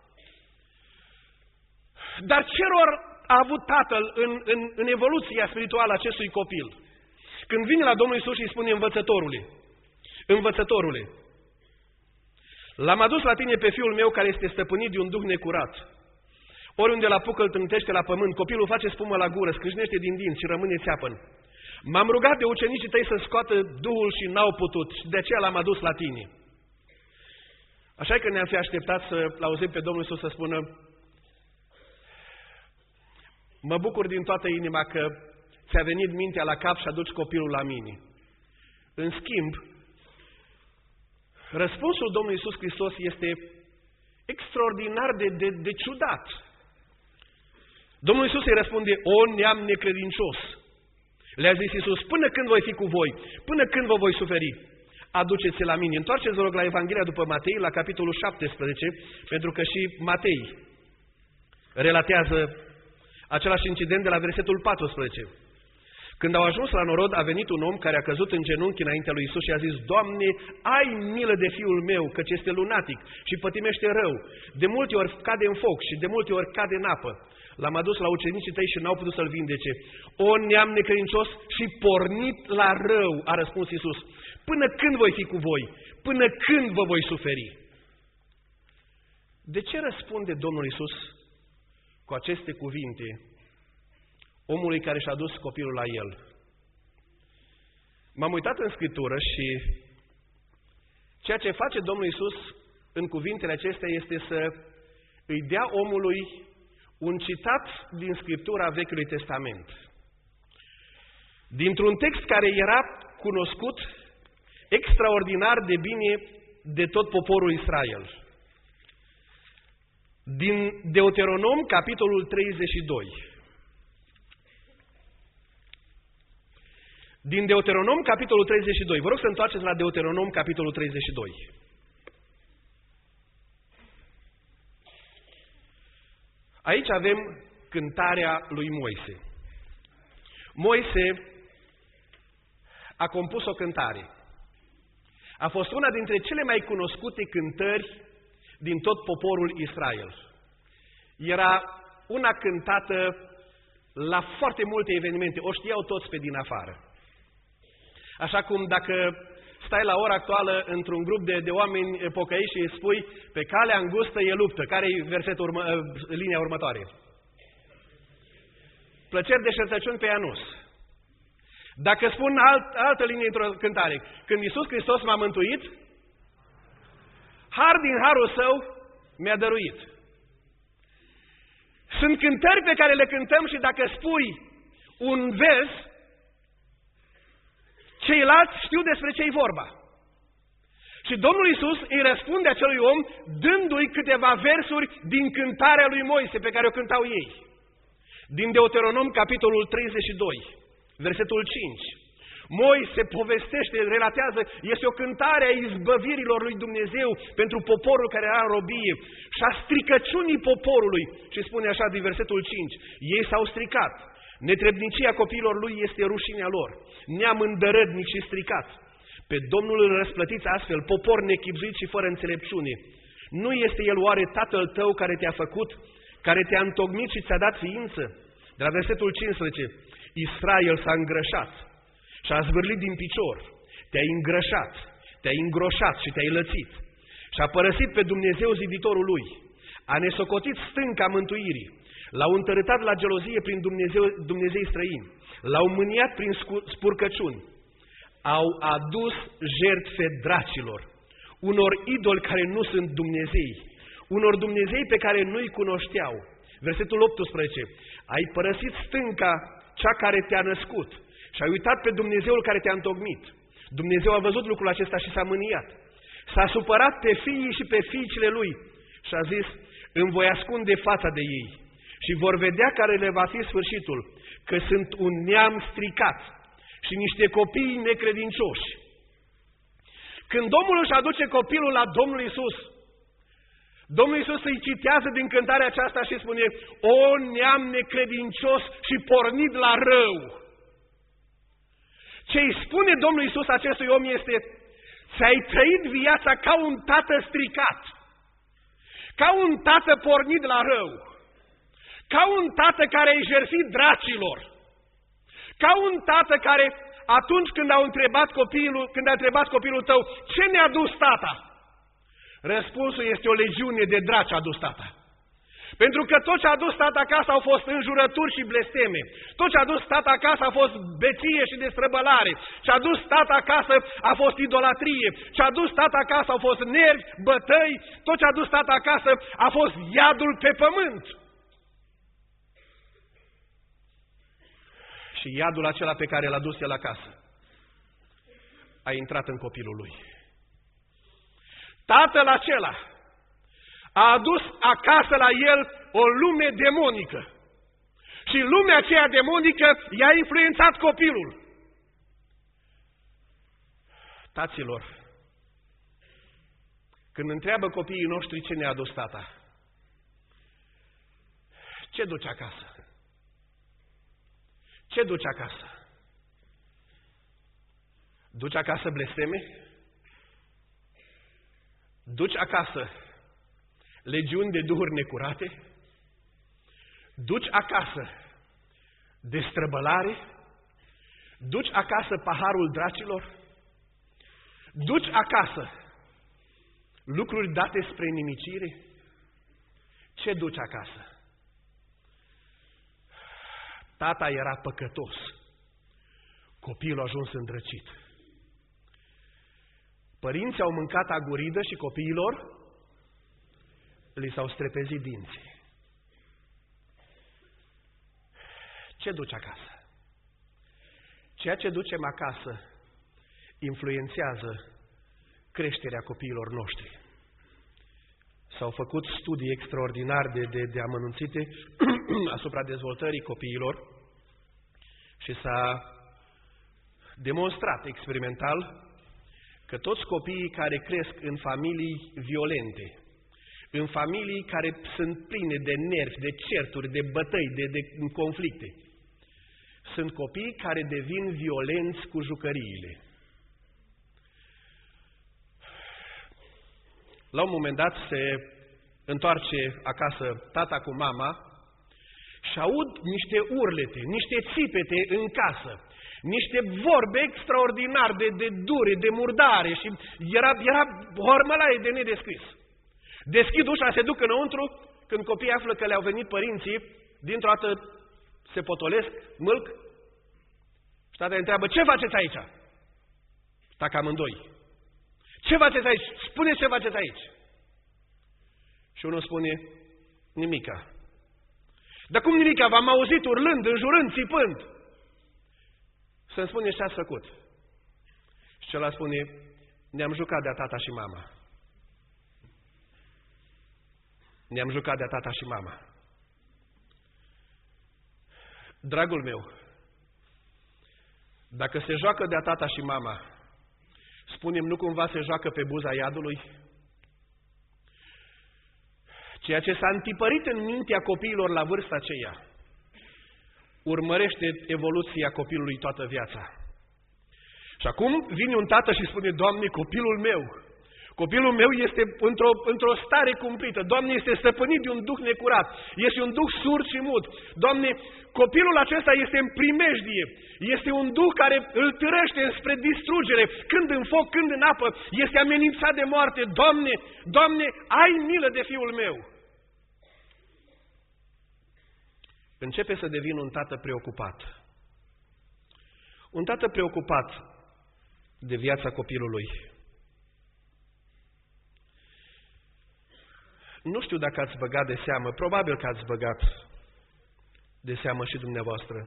Dar ce rol a avut tatăl în evoluția spirituală a acestui copil? Când vine la Domnul Iisus și îi spune: Învățătorule, l-am adus la tine pe fiul meu care este stăpânit de un duh necurat. Oriunde îl apucă, îl trântește la pământ, copilul face spumă la gură, scrâșnește din dinți și rămâne țeapăn. M-am rugat de ucenicii tăi să scoată Duhul și n-au putut și de aceea l-am adus la tine. Așa că ne-am fi așteptat să auzim pe Domnul Iisus să spună: mă bucur din toată inima că ți-a venit mintea la cap și aduci copilul la mine. În schimb, răspunsul Domnului Iisus Hristos este extraordinar de ciudat. Domnul Iisus îi răspunde: o neam necredincios. Le-a zis Iisus: până când voi fi cu voi? Până când vă voi suferi? Aduceți la mine. Întoarceți-vă, rog, la Evanghelia după Matei, la capitolul 17, pentru că și Matei relatează același incident de la versetul 14. Când au ajuns la norod, a venit un om care a căzut în genunchi înaintea lui Iisus și a zis: Doamne, ai milă de fiul meu, căci este lunatic și pătimește rău. De multe ori cade în foc și de multe ori cade în apă. L-am adus la ucenicii tăi și n-au putut să-l vindece. O neam necredincios și pornit la rău, a răspuns Iisus. Până când voi fi cu voi? Până când vă voi suferi? De ce răspunde Domnul Iisus cu aceste cuvinte omului care și-a dus copilul la el? M-am uitat în Scriptură și ceea ce face Domnul Iisus în cuvintele acestea este să îi dea omului un citat din Scriptura Vechiului Testament. Dintr-un text care era cunoscut extraordinar de bine de tot poporul Israel. Din Deuteronom, capitolul 32. Din Deuteronom, capitolul 32. Vă rog să întoarceți la Deuteronom, capitolul 32. Aici avem cântarea lui Moise. Moise a compus o cântare. A fost una dintre cele mai cunoscute cântări din tot poporul Israel. Era una cântată la foarte multe evenimente, o știau toți pe din afară. Așa cum dacă stai la ora actuală într-un grup de oameni pocăiți și îi spui: pe calea îngustă e luptă. Care e linia următoare? Plăceri de șertăciuni pe Ianus. Dacă spun altă linie într-o cântare: când Iisus Hristos m-a mântuit, har din harul său mi-a dăruit. Sunt cântări pe care le cântăm și dacă spui un vers, ceilalți știu despre ce-i vorba. Și Domnul Iisus îi răspunde acelui om dându-i câteva versuri din cântarea lui Moise pe care o cântau ei. Din Deuteronom, capitolul 32, versetul 5. Moise povestește, relatează, este o cântare a izbăvirilor lui Dumnezeu pentru poporul care era în robie și a stricăciunii poporului. Și spune așa din versetul 5. Ei s-au stricat. Netrebnicia copiilor lui este rușinea lor. Neam îndărădnic și stricat. Pe Domnul îl răsplătiți astfel, popor nechibzuit și fără înțelepciune. Nu este El oare Tatăl tău care te-a făcut, care te-a întocmit și ți-a dat ființă? De la versetul 15. Israel s-a îngrășat și a zvârlit din picior. Te-ai îngrășat, te-ai îngroșat și te-ai lățit. Și a părăsit pe Dumnezeu ziditorul lui. A nesocotit stânca mântuirii. L-au întărâtat la gelozie prin Dumnezei străini. L-au mâniat prin spurcăciuni. Au adus jertfe dracilor, unor idoli care nu sunt Dumnezei, unor Dumnezei pe care nu-i cunoșteau. Versetul 18. Ai părăsit stânca, cea care te-a născut, și ai uitat pe Dumnezeul care te-a întocmit. Dumnezeu a văzut lucrul acesta și s-a mâniat. S-a supărat pe fiii și pe fiicele lui și a zis: îmi voi ascunde fața de ei și vor vedea care le va fi sfârșitul, că sunt un neam stricat și niște copii necredincioși. Când Domnul își aduce copilul la Domnul Iisus, Domnul Iisus îi citează din cântarea aceasta și spune: o neam necredincios și pornit la rău. Ce îi spune Domnul Iisus acestui om este: ți-ai trăit viața ca un tată stricat, ca un tată pornit la rău, ca un tată care ai jertfit dracilor, ca un tată care atunci când a întrebat copilul tău: ce ne-a dus tata? Răspunsul este: o legiune de draci a dus tata. Pentru că tot ce a dus tata acasă au fost înjurături și blesteme. Tot ce a dus tata acasă a fost beție și destrăbălare. Ce a dus tata acasă a fost idolatrie. Ce a dus tata acasă au fost nervi, bătăi. Tot ce a dus tata acasă a fost iadul pe pământ. Și iadul acela pe care l-a dus el acasă a intrat în copilul lui. Tatăl acela a adus acasă la el o lume demonică. Și lumea aceea demonică i-a influențat copilul. Taților, când întreabă copiii noștri ce ne-a adus tata, ce duci acasă? Ce duci acasă? Duci acasă blesteme? Duci acasă legiuni de duhuri necurate? Duci acasă destrăbălare? Duci acasă paharul dracilor? Duci acasă lucruri date spre nimicire? Ce duci acasă? Tata era păcătos. Copilul a ajuns îndrăcit. Părinții au mâncat aguridă și copiilor li s-au strepezit dinții. Ce duci acasă? Ceea ce ducem acasă influențează creșterea copiilor noștri. S-au făcut studii extraordinar de amănunțite asupra dezvoltării copiilor și s-a demonstrat experimental că toți copiii care cresc în familii violente, în familii care sunt pline de nervi, de certuri, de bătăi, de conflicte, sunt copii care devin violenți cu jucăriile. La un moment dat se întoarce acasă tata cu mama și aud niște urlete, niște țipete în casă, niște vorbe extraordinar de dure, de murdare și era hormălaie de nedescris. Deschid ușa, se duc înăuntru, când copiii află că le-au venit părinții, dintr-o dată se potolesc, mâlc și tata îi întreabă, ce faceți aici? Tacă amândoi. Ce faceți aici? Spuneți ce faceți aici. Și unul spune, nimica. Dar cum nimica? V-am auzit urlând, înjurând, țipând. Să-mi spuneți ce ați făcut. Și celălalt spune, ne-am jucat de-a tata și mama. Ne-am jucat de-a tata și mama. Dragul meu, dacă se joacă de-a tata și mama, spunem, nu cumva se joacă pe buza iadului? Ceea ce s-a întipărit în mintea copiilor la vârsta aceea urmărește evoluția copilului toată viața. Și acum vine un tată și spune, Doamne, copilul meu este într-o stare cumplită. Doamne, este stăpânit de un duh necurat. Este un duh surd și mut. Doamne, copilul acesta este în primejdie. Este un duh care îl târăște spre distrugere. Când în foc, când în apă. Este amenințat de moarte. Doamne, ai milă de fiul meu. Începe să devină un tată preocupat. Un tată preocupat de viața copilului. Nu știu dacă ați băgat de seamă, probabil că ați băgat de seamă și dumneavoastră.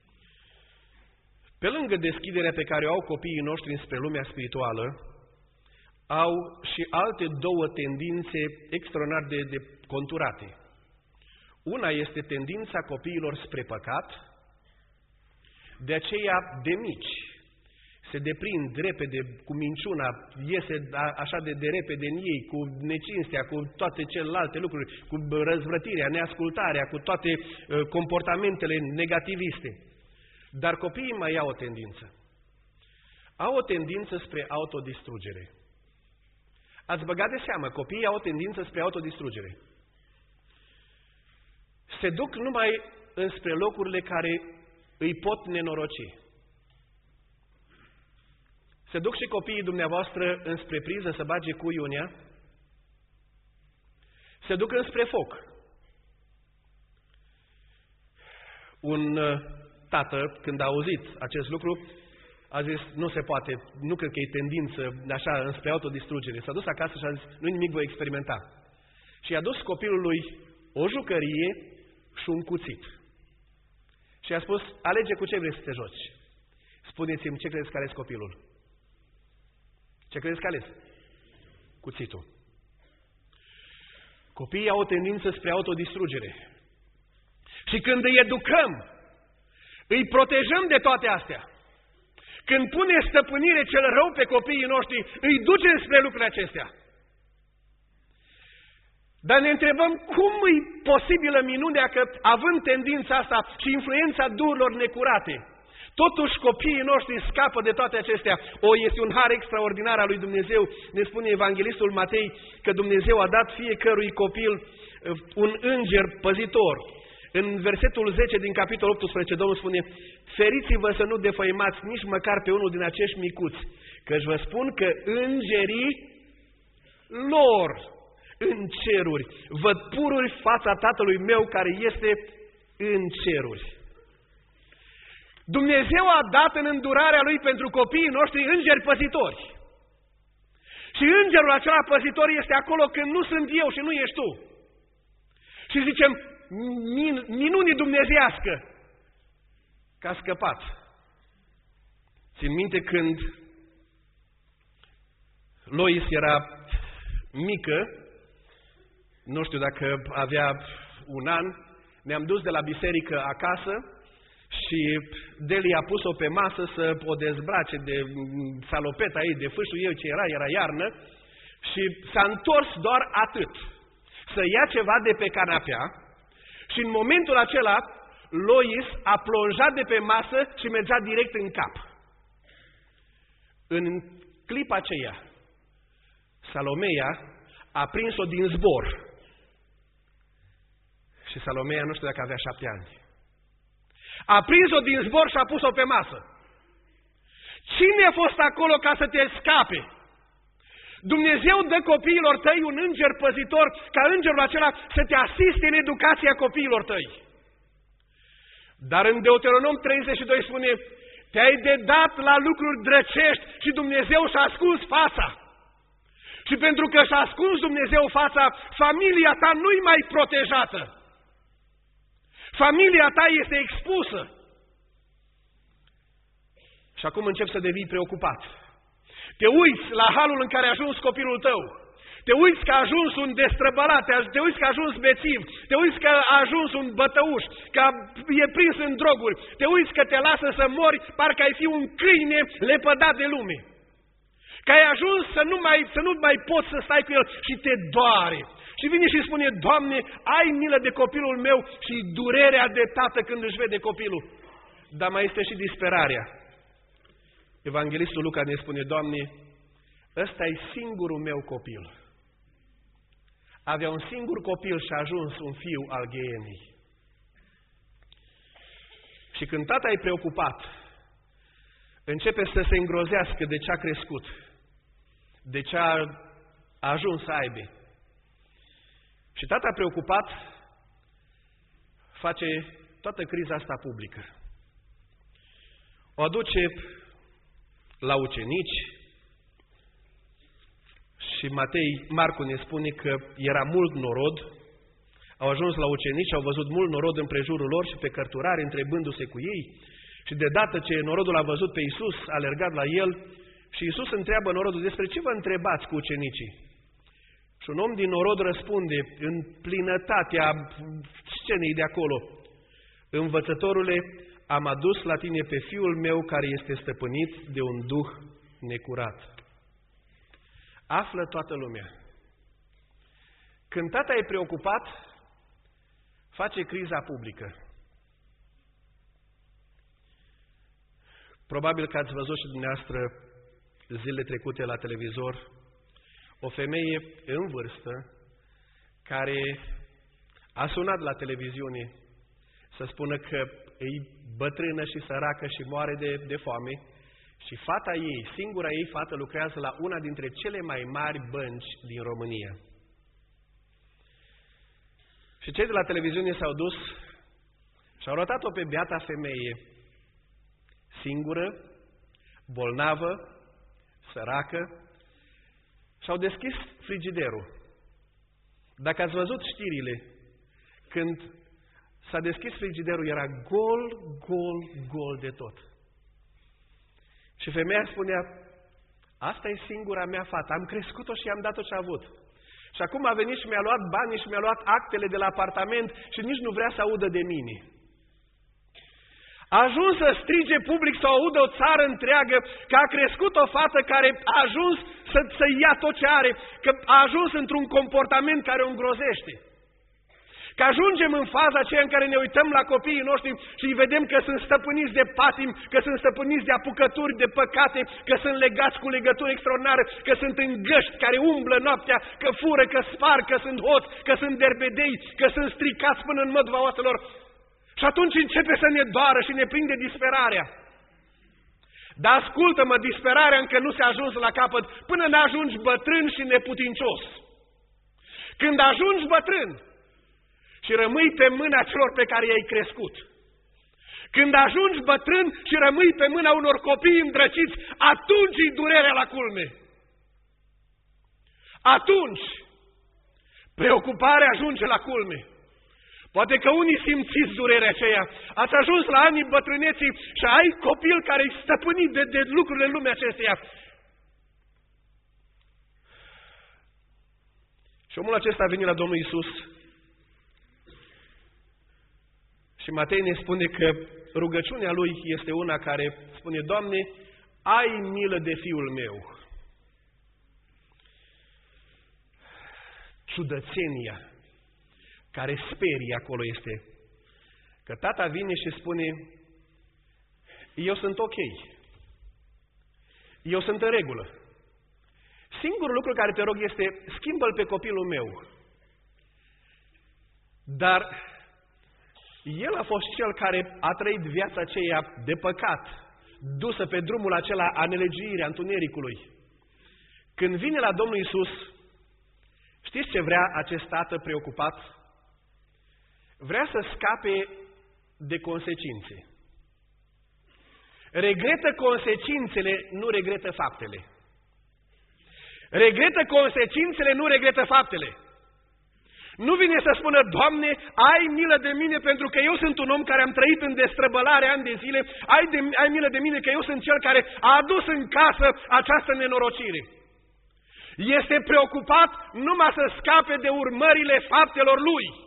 Pe lângă deschiderea pe care o au copiii noștri înspre lumea spirituală, au și alte două tendințe extraordinar de conturate. Una este tendința copiilor spre păcat, de aceea de mici se deprind repede cu minciuna, iese așa de repede în ei, cu necinstea, cu toate celelalte lucruri, cu răzvrătirea, neascultarea, cu toate comportamentele negativiste. Dar copiii mai au o tendință. Au o tendință spre autodistrugere. Ați băgat de seamă, copiii au o tendință spre autodistrugere. Se duc numai înspre locurile care îi pot nenoroci. Se duc și copiii dumneavoastră înspre priză să bage cuiul în ea? Se duc înspre foc. Un tată, când a auzit acest lucru, a zis, nu se poate, nu cred că e tendință așa înspre autodistrugere. S-a dus acasă și a zis, nu-i nimic, voi experimenta. Și i-a dus copilului o jucărie și un cuțit. Și i-a spus, alege cu ce vrei să te joci. Spuneți-mi ce credeți că ales copilul. Ce credeți că ales? Cuțitul. Copiii au o tendință spre autodistrugere. Și când îi educăm, îi protejăm de toate astea. Când pune stăpânire cel rău pe copiii noștri, îi ducem spre lucrurile acestea. Dar ne întrebăm cum e posibilă minunea că, având tendința asta și influența duhurilor necurate, totuși copiii noștri scapă de toate acestea. Este un har extraordinar al lui Dumnezeu. Ne spune Evanghelistul Matei că Dumnezeu a dat fiecărui copil un înger păzitor. În versetul 10 din capitolul 18, Domnul spune, feriți-vă să nu defăimați nici măcar pe unul din acești micuți, căci vă spun că îngerii lor în ceruri văd pururi fața Tatălui meu care este în ceruri. Dumnezeu a dat în îndurarea Lui pentru copiii noștri îngeri păzitori. Și îngerul acela păzitor este acolo când nu sunt eu și nu ești tu. Și zicem, minunii dumnezeiască, că a scăpat. Țin minte când Lois era mică, nu știu dacă avea un an, ne-am dus de la biserică acasă și Deli a pus-o pe masă să o dezbrace de salopeta ei, de fâșul ei ce era iarnă, și s-a întors doar atât, să ia ceva de pe canapea. Și în momentul acela, Lois a plonjat de pe masă și mergea direct în cap. În clipa aceea, Salomeia a prins-o din zbor. Și Salomeia nu știu dacă avea 7 ani. A prins-o din zbor și a pus-o pe masă. Cine a fost acolo ca să te scape? Dumnezeu dă copiilor tăi un înger păzitor, ca îngerul acela să te asiste în educația copiilor tăi. Dar în Deuteronom 32 spune, te-ai dedat la lucruri drăcești și Dumnezeu și-a ascuns fața. Și pentru că și-a ascuns Dumnezeu fața, familia ta nu-i mai protejată. Familia ta este expusă. Și acum încep să devii preocupat. Te uiți la halul în care a ajuns copilul tău. Te uiți că a ajuns un destrăbălat, te uiți că a ajuns bețiv, te uiți că a ajuns un bătăuș, că e prins în droguri, te uiți că te lasă să mori, parcă ai fi un câine lepădat de lume. Că ai ajuns să nu mai poți să stai cu el și te doare. Și vine și spune, Doamne, ai milă de copilul meu, și durerea de tată când își vede copilul. Dar mai este și disperarea. Evanghelistul Luca ne spune, Doamne, ăsta e singurul meu copil. Avea un singur copil și a ajuns un fiu al ghienii. Și când tata e preocupat, începe să se îngrozească de ce a crescut, de ce a ajuns să aibă. Și tata preocupat face toată criza asta publică. O aduce la ucenici și Marcu ne spune că era mult norod, au ajuns la ucenici, au văzut mult norod în prejurul lor și pe cărturari întrebându-se cu ei, și de dată ce norodul a văzut pe Iisus, a alergat la el și Iisus întreabă norodul, despre ce vă întrebați cu ucenicii? Și un om din norod răspunde în plinătatea scenei de acolo, învățătorule, am adus la tine pe fiul meu care este stăpânit de un duh necurat. Află toată lumea. Când tata e preocupat, face criza publică. Probabil că ați văzut și dumneavoastră zilele trecute la televizor o femeie în vârstă care a sunat la televiziune să spună că e bătrână și săracă și moare de foame, și fata ei, singura ei fată, lucrează la una dintre cele mai mari bănci din România. Și cei de la televiziune s-au dus Și au arătat-o pe beata femeie, singură, bolnavă, săracă, și au deschis frigiderul. Dacă ați văzut știrile, când s-a deschis frigiderul, era gol, gol, gol de tot. Și femeia spunea, asta e singura mea fată, am crescut-o și i-am dat-o ce a avut. Și acum a venit și mi-a luat banii și mi-a luat actele de la apartament și nici nu vrea să audă de mine. A ajuns să strige public, să audă o țară întreagă, că a crescut o fată care a ajuns să ia tot ce are, că a ajuns într-un comportament care o îngrozește. Că ajungem în faza aceea în care ne uităm la copiii noștri și îi vedem că sunt stăpâniți de patim, că sunt stăpâniți de apucături, de păcate, că sunt legați cu legături extraordinare, că sunt îngăști care umblă noaptea, că fură, că sparg, că sunt hoți, că sunt derbedei, că sunt stricați până în mădva oaselor. Și atunci începe să ne doară și ne prinde disperarea. Dar ascultă-mă, disperarea încă nu se ajuns la capăt până ne ajungi bătrân și neputincios. Când ajungi bătrân și rămâi pe mâna celor pe care i-ai crescut, când ajungi bătrân și rămâi pe mâna unor copii îndrăciți, atunci e durerea la culme. Atunci preocuparea ajunge la culme. Poate că unii simțiți durerea aceea, ați ajuns la anii bătrâneții și ai copil care e stăpânit de lucrurile lumii acesteia. Și omul acesta a venit la Domnul Iisus și Matei ne spune că rugăciunea lui este una care spune, Doamne, ai milă de fiul meu. Ciudățenia care sperie acolo este că tata vine și spune, eu sunt ok, eu sunt în regulă. Singurul lucru care te rog este, schimbă-l pe copilul meu. Dar el a fost cel care a trăit viața aceea de păcat, dusă pe drumul acela a nelegiuirii, a întunericului. Când vine la Domnul Iisus, știți ce vrea acest tată preocupat? Vrea să scape de consecințe. Regretă consecințele, nu regretă faptele. Regretă consecințele, nu regretă faptele. Nu vine să spună, Doamne, ai milă de mine pentru că eu sunt un om care am trăit în destrăbălare ani de zile, ai milă de mine că eu sunt cel care a adus în casă această nenorocire. Este preocupat numai să scape de urmările faptelor lui.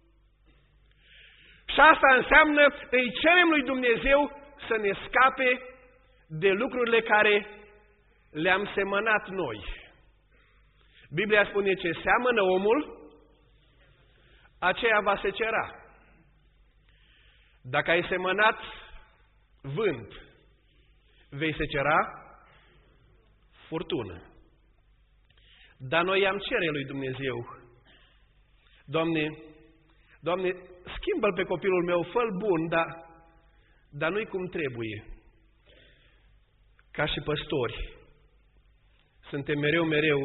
Și asta înseamnă că îi cerem lui Dumnezeu să ne scape de lucrurile care le-am semănat noi. Biblia spune ce seamănă omul, aceea va secera. Dacă ai semănat vânt, vei secera furtună. Dar noi am cere lui Dumnezeu, Doamne, schimbă-l pe copilul meu, fă-l bun, dar nu-i cum trebuie. Ca și păstori, suntem mereu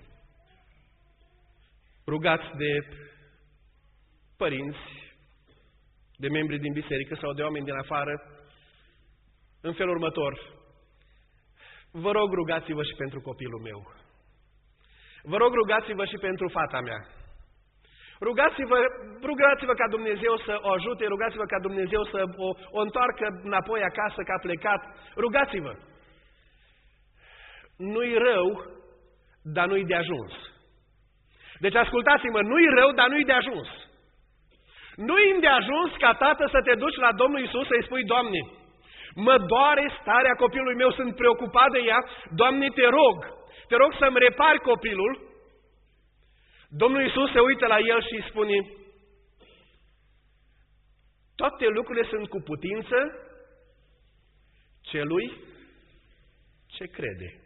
rugați de părinți, de membri din biserică sau de oameni din afară, în felul următor. Vă rog, rugați-vă și pentru copilul meu. Vă rog, rugați-vă și pentru fata mea. Rugați-vă ca Dumnezeu să o ajute, rugați-vă ca Dumnezeu să o întoarcă înapoi acasă, că a plecat. Rugați-vă. Nu-i rău, dar nu-i de ajuns. Deci ascultați-mă, nu-i rău, dar nu-i de ajuns. Nu-i îndeajuns ca tată să te duci la Domnul Iisus să-i spui, Doamne, mă doare starea copilului meu, sunt preocupat de ea, Doamne, te rog să-mi repari copilul. Domnul Iisus se uită la el și îi spune, toate lucrurile sunt cu putință celui ce crede.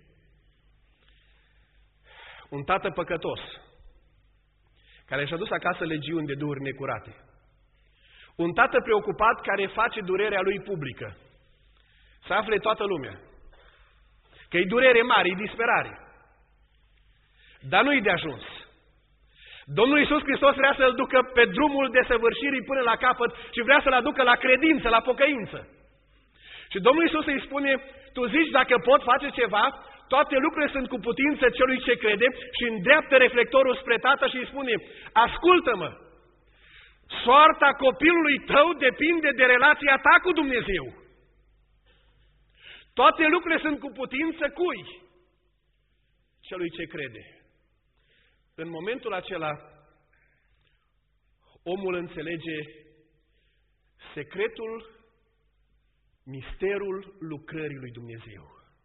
Un tată păcătos, care și-a dus acasă legiuni de duhuri necurate. Un tată preocupat care face durerea lui publică. Să afle toată lumea. Că e durere mare, e disperare. Dar nu-i de ajuns. Domnul Iisus Hristos vrea să-l ducă pe drumul desăvârșirii până la capăt și vrea să-l aducă la credință, la pocăință. Și Domnul Iisus îi spune, tu zici dacă pot face ceva, toate lucrurile sunt cu putință celui ce crede și îndreaptă reflectorul spre Tatăl și îi spune, ascultă-mă, soarta copilului tău depinde de relația ta cu Dumnezeu. Toate lucrurile sunt cu putință cui? Celui ce crede. În momentul acela, omul înțelege secretul, misterul lucrării lui Dumnezeu.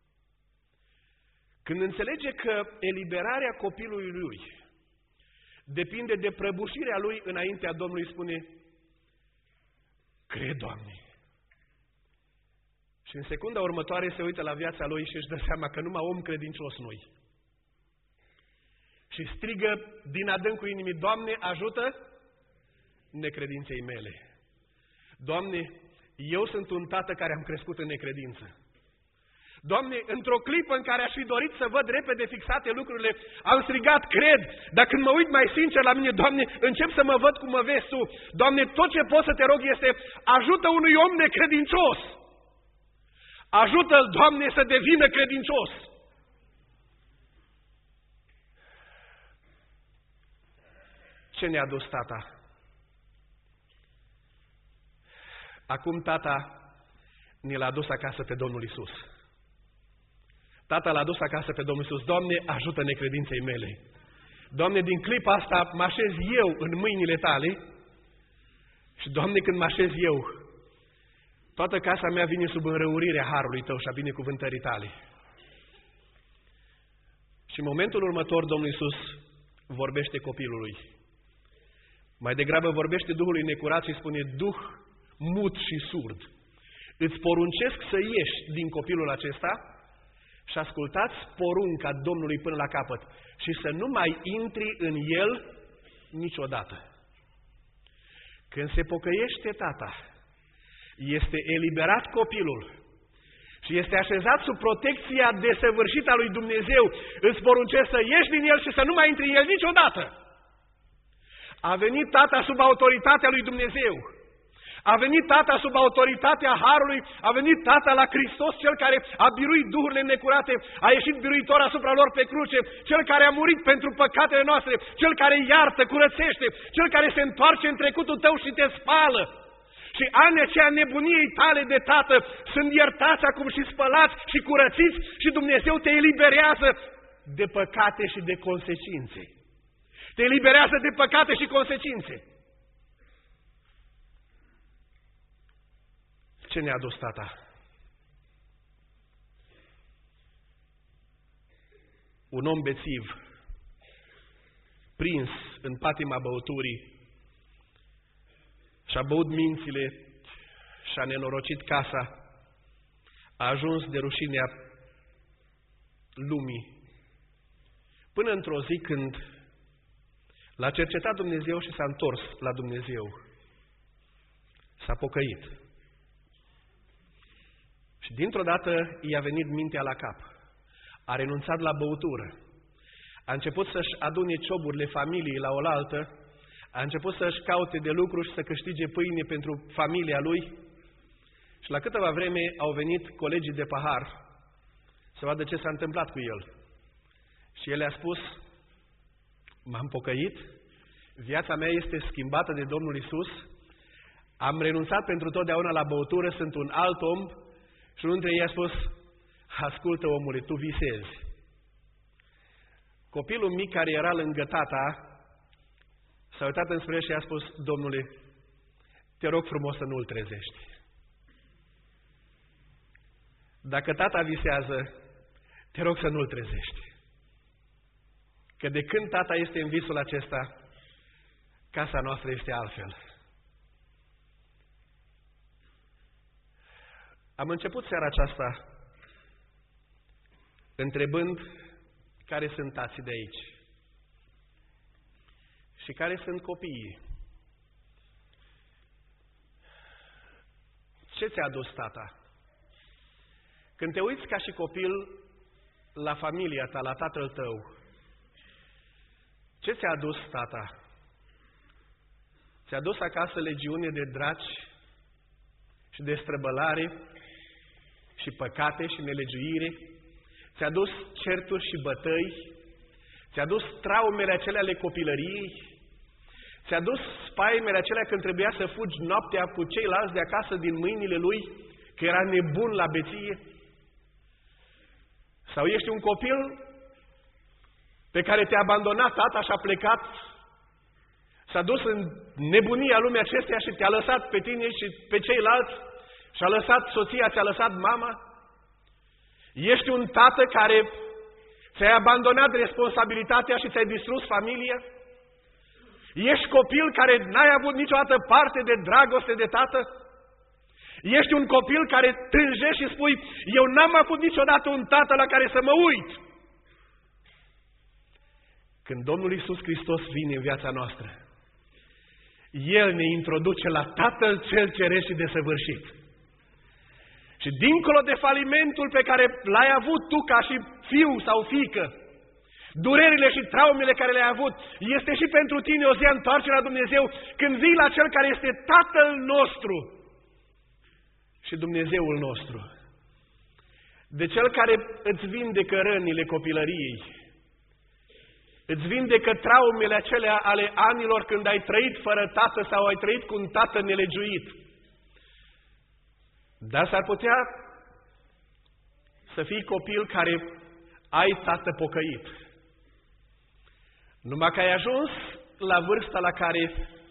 Când înțelege că eliberarea copilului lui depinde de prăbușirea lui înaintea Domnului, spune, cred, Doamne. Și în secunda următoare se uită la viața lui și își dă seama că numai om credincios nu-i. Și strigă din adâncul inimii, Doamne, ajută necredinței mele. Doamne, eu sunt un tată care am crescut în necredință. Doamne, într-o clipă în care aș fi dorit să văd repede fixate lucrurile, am strigat, cred, dar când mă uit mai sincer la mine, Doamne, încep să mă văd cum mă vezi Tu. Doamne, tot ce pot să te rog este, ajută unui om necredincios. Ajută-l, Doamne, să devină credincios. Ce ne-a dus tata? Acum tata ne l-a dus acasă pe Domnul Iisus. Tata l-a dus acasă pe Domnul Iisus. Doamne, ajută necredinței mele. Doamne, din clipa asta mă așez eu în mâinile Tale și, Doamne, când mă așez eu, toată casa mea vine sub înrăurirea harului Tău și a binecuvântării Tale. Și în momentul următor, Domnul Iisus vorbește copilului. Mai degrabă vorbește Duhului necurat și spune, Duh mut și surd, îți poruncesc să ieși din copilul acesta și ascultați porunca Domnului până la capăt și să nu mai intri în el niciodată. Când se pocăiește tata, este eliberat copilul și este așezat sub protecția desăvârșită a lui Dumnezeu, îți poruncesc să ieși din el și să nu mai intri în el niciodată. A venit tata sub autoritatea lui Dumnezeu. A venit tata sub autoritatea harului, a venit tata la Hristos, cel care a biruit duhurile necurate, a ieșit biruitor asupra lor pe cruce, cel care a murit pentru păcatele noastre, cel care iartă, curățește, cel care se întoarce în trecutul tău și te spală. Și anii aceia nebuniei tale de tată sunt iertați acum și spălați și curățiți și Dumnezeu te eliberează de păcate și de consecințe. Te eliberează de păcate și consecințe. Ce ne-a adus tata? Un om bețiv, prins în patima băuturii, și-a băut mințile și-a nenorocit casa, a ajuns de rușinea lumii. Până într-o zi când l-a cercetat Dumnezeu și s-a întors la Dumnezeu, s-a pocăit. Și dintr-o dată i-a venit mintea la cap. A renunțat la băutură. A început să-și adune cioburile familiei la oaltă, a început să-și caute de lucru și să câștige pâine pentru familia lui. Și la câteva vreme au venit colegii de pahar să vadă ce s-a întâmplat cu el. Și el le-a spus, m-am pocăit, viața mea este schimbată de Domnul Iisus, am renunțat pentru totdeauna la băutură, sunt un alt om. Și unul dintre ei a spus, ascultă omule, tu visezi. Copilul mic care era lângă tata s-a uitat înspre el și a spus, Domnule, te rog frumos să nu-l trezești. Dacă tata visează, te rog să nu-l trezești. Că de când tata este în visul acesta, casa noastră este altfel. Am început seara aceasta întrebând care sunt tații de aici și care sunt copiii. Ce ți-a adus tata? Când te uiți ca și copil la familia ta, la tatăl tău, Ce ți-a adus tata? Ți-a adus acasă legiune de draci și de străbălare și păcate și nelegiuire? Ți-a adus certuri și bătăi? Ți-a adus traumele acelea ale copilăriei? Ți-a adus spaimele acelea când trebuia să fugi noaptea cu ceilalți de acasă din mâinile lui, că era nebun la beție? Sau ești un copil pe care te-a abandonat tata și a plecat, s-a dus în nebunia lumii acesteia și te-a lăsat pe tine și pe ceilalți, și-a lăsat soția, ți-a lăsat mama? Ești un tată care ți-ai abandonat responsabilitatea și ți-ai distrus familia? Ești copil care n-ai avut niciodată parte de dragoste de tată? Ești un copil care tânjești și spui, eu n-am avut niciodată un tată la care să mă uit. Când Domnul Iisus Hristos vine în viața noastră, El ne introduce la Tatăl Cel Ceresc și desăvârșit. Și dincolo de falimentul pe care l-ai avut tu ca și fiu sau fiică, durerile și traumele care le-ai avut, este și pentru tine o zi a întoarcerea la Dumnezeu, când vii la Cel care este Tatăl nostru și Dumnezeul nostru. De Cel care îți vindecă rănile copilăriei, îți vindecă traumele acelea ale anilor când ai trăit fără tată sau ai trăit cu un tată nelegiuit. Dar s-ar putea să fii copil care ai tată pocăit. Numai că ai ajuns la vârsta la care,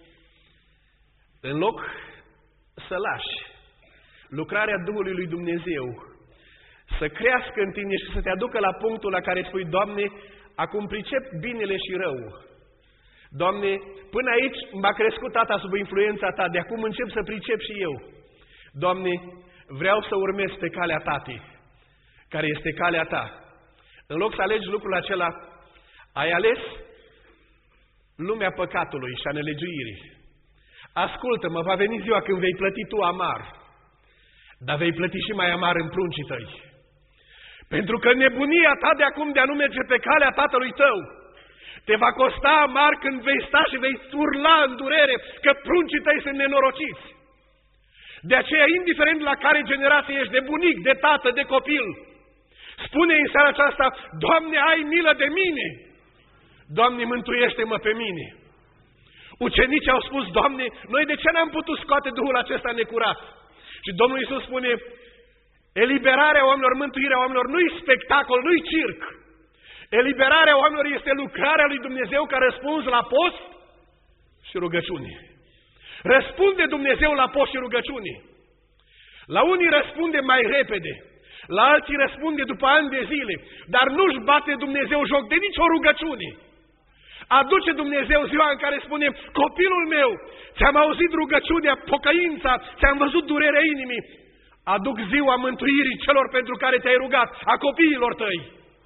în loc să lași lucrarea Duhului lui Dumnezeu să crească în tine și să te aducă la punctul la care spui, Doamne, acum pricep binele și rău. Doamne, până aici m-a crescut tata sub influența Ta, de acum încep să pricep și eu. Doamne, vreau să urmez pe calea Tatii, care este calea Ta. În loc să alegi lucrul acela, ai ales lumea păcatului și a nelegiuirii. Ascultă-mă, va veni ziua când vei plăti tu amar, dar vei plăti și mai amar în pruncii tăi. Pentru că nebunia ta de acum de a nu merge pe calea tatălui tău te va costa amar când vei sta și vei urla în durere că pruncii tăi sunt nenorociți. De aceea, indiferent la care generație ești, de bunic, de tată, de copil, spune în seara aceasta, Doamne, ai milă de mine! Doamne, mântuiește-mă pe mine! Ucenicii au spus, Doamne, noi de ce n-am putut scoate Duhul acesta necurat? Și Domnul Iisus spune, eliberarea oamenilor, mântuirea oamenilor nu-i spectacol, nu-i circ. Eliberarea oamenilor este lucrarea lui Dumnezeu ca răspuns la post și rugăciune. Răspunde Dumnezeu la post și rugăciune. La unii răspunde mai repede, la alții răspunde după ani de zile, dar nu-și bate Dumnezeu joc de nicio rugăciune. Aduce Dumnezeu ziua în care spune, copilul meu, ți-am auzit rugăciunea, pocăința, ți-am văzut durerea inimii, aduc ziua mântuirii celor pentru care te-ai rugat, a copiilor tăi.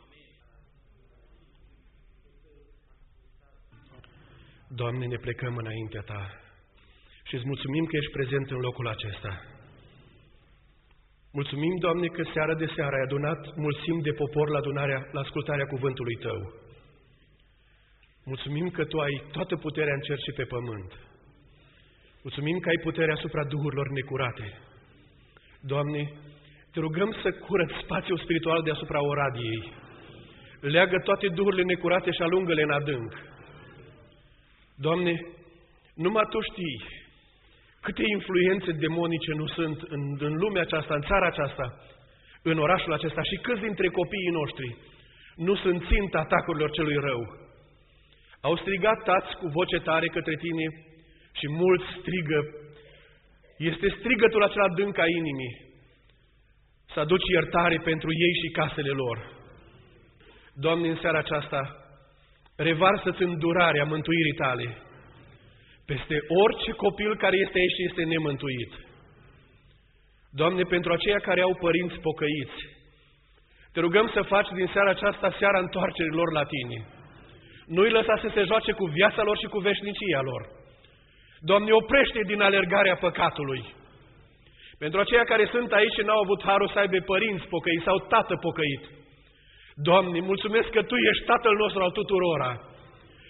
Doamne, ne plecăm înaintea Ta și îți mulțumim că ești prezent în locul acesta. Mulțumim, Doamne, că seară de seară ai adunat mulțimi de popor la ascultarea cuvântului Tău. Mulțumim că Tu ai toată puterea în cer și pe pământ. Mulțumim că ai puterea asupra duhurilor necurate. Doamne, te rugăm să curăți spațiul spiritual deasupra Oradiei. Leagă toate duhurile necurate și alungă-le în adânc. Doamne, numai Tu știi câte influențe demonice nu sunt în lumea aceasta, în țara aceasta, în orașul acesta și câți dintre copiii noștri nu sunt ținta atacurilor celui rău. Au strigat tați cu voce tare către Tine și mulți strigă. Este strigătul acela adânc a inimii să aduci iertare pentru ei și casele lor. Doamne, în seara aceasta, revarsă-ți îndurarea mântuirii Tale peste orice copil care este aici și este nemântuit. Doamne, pentru aceia care au părinți pocăiți, te rugăm să faci din seara aceasta seara întoarcerii lor la Tine. Nu-i lăsa să se joace cu viața lor și cu veșnicia lor. Doamne, oprește din alergarea păcatului. Pentru aceia care sunt aici și n-au avut harul să aibă părinți pocăiți sau tată pocăit. Doamne, mulțumesc că Tu ești Tatăl nostru al tuturora.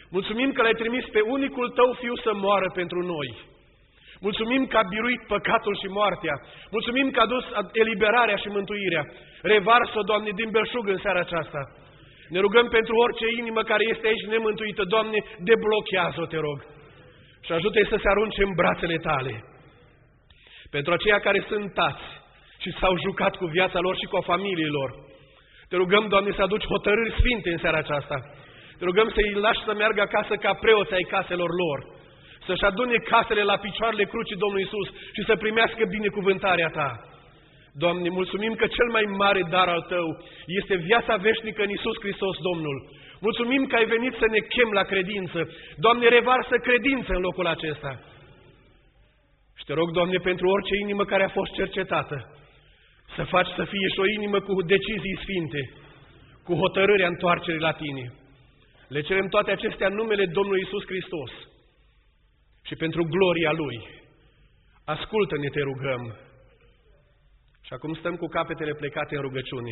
Mulțumim că L-ai trimis pe unicul Tău Fiu să moară pentru noi. Mulțumim că a biruit păcatul și moartea. Mulțumim că a dus eliberarea și mântuirea. Revarsă-o, Doamne, din belșug în seara aceasta. Ne rugăm pentru orice inimă care este aici nemântuită. Doamne, deblochează-o, te rog. Și ajută-i să se arunce în brațele Tale. Pentru aceia care sunt tați și s-au jucat cu viața lor și cu familiilor. Te rugăm, Doamne, să aduci hotărâri sfinte în seara aceasta. Te rugăm să-i lași să meargă acasă ca preoți ai caselor lor. Să-și adune casele la picioarele crucii Domnului Iisus și să primească binecuvântarea Ta. Doamne, mulțumim că cel mai mare dar al Tău este viața veșnică în Iisus Hristos Domnul. Mulțumim că ai venit să ne chem la credință. Doamne, revarsă credință în locul acesta. Și te rog, Doamne, pentru orice inimă care a fost cercetată, să faci să fie și o inimă cu decizii sfinte, cu hotărârea întoarcerii la Tine. Le cerem toate acestea în numele Domnului Iisus Hristos și pentru gloria Lui. Ascultă-ne, te rugăm. Și acum stăm cu capetele plecate în rugăciune.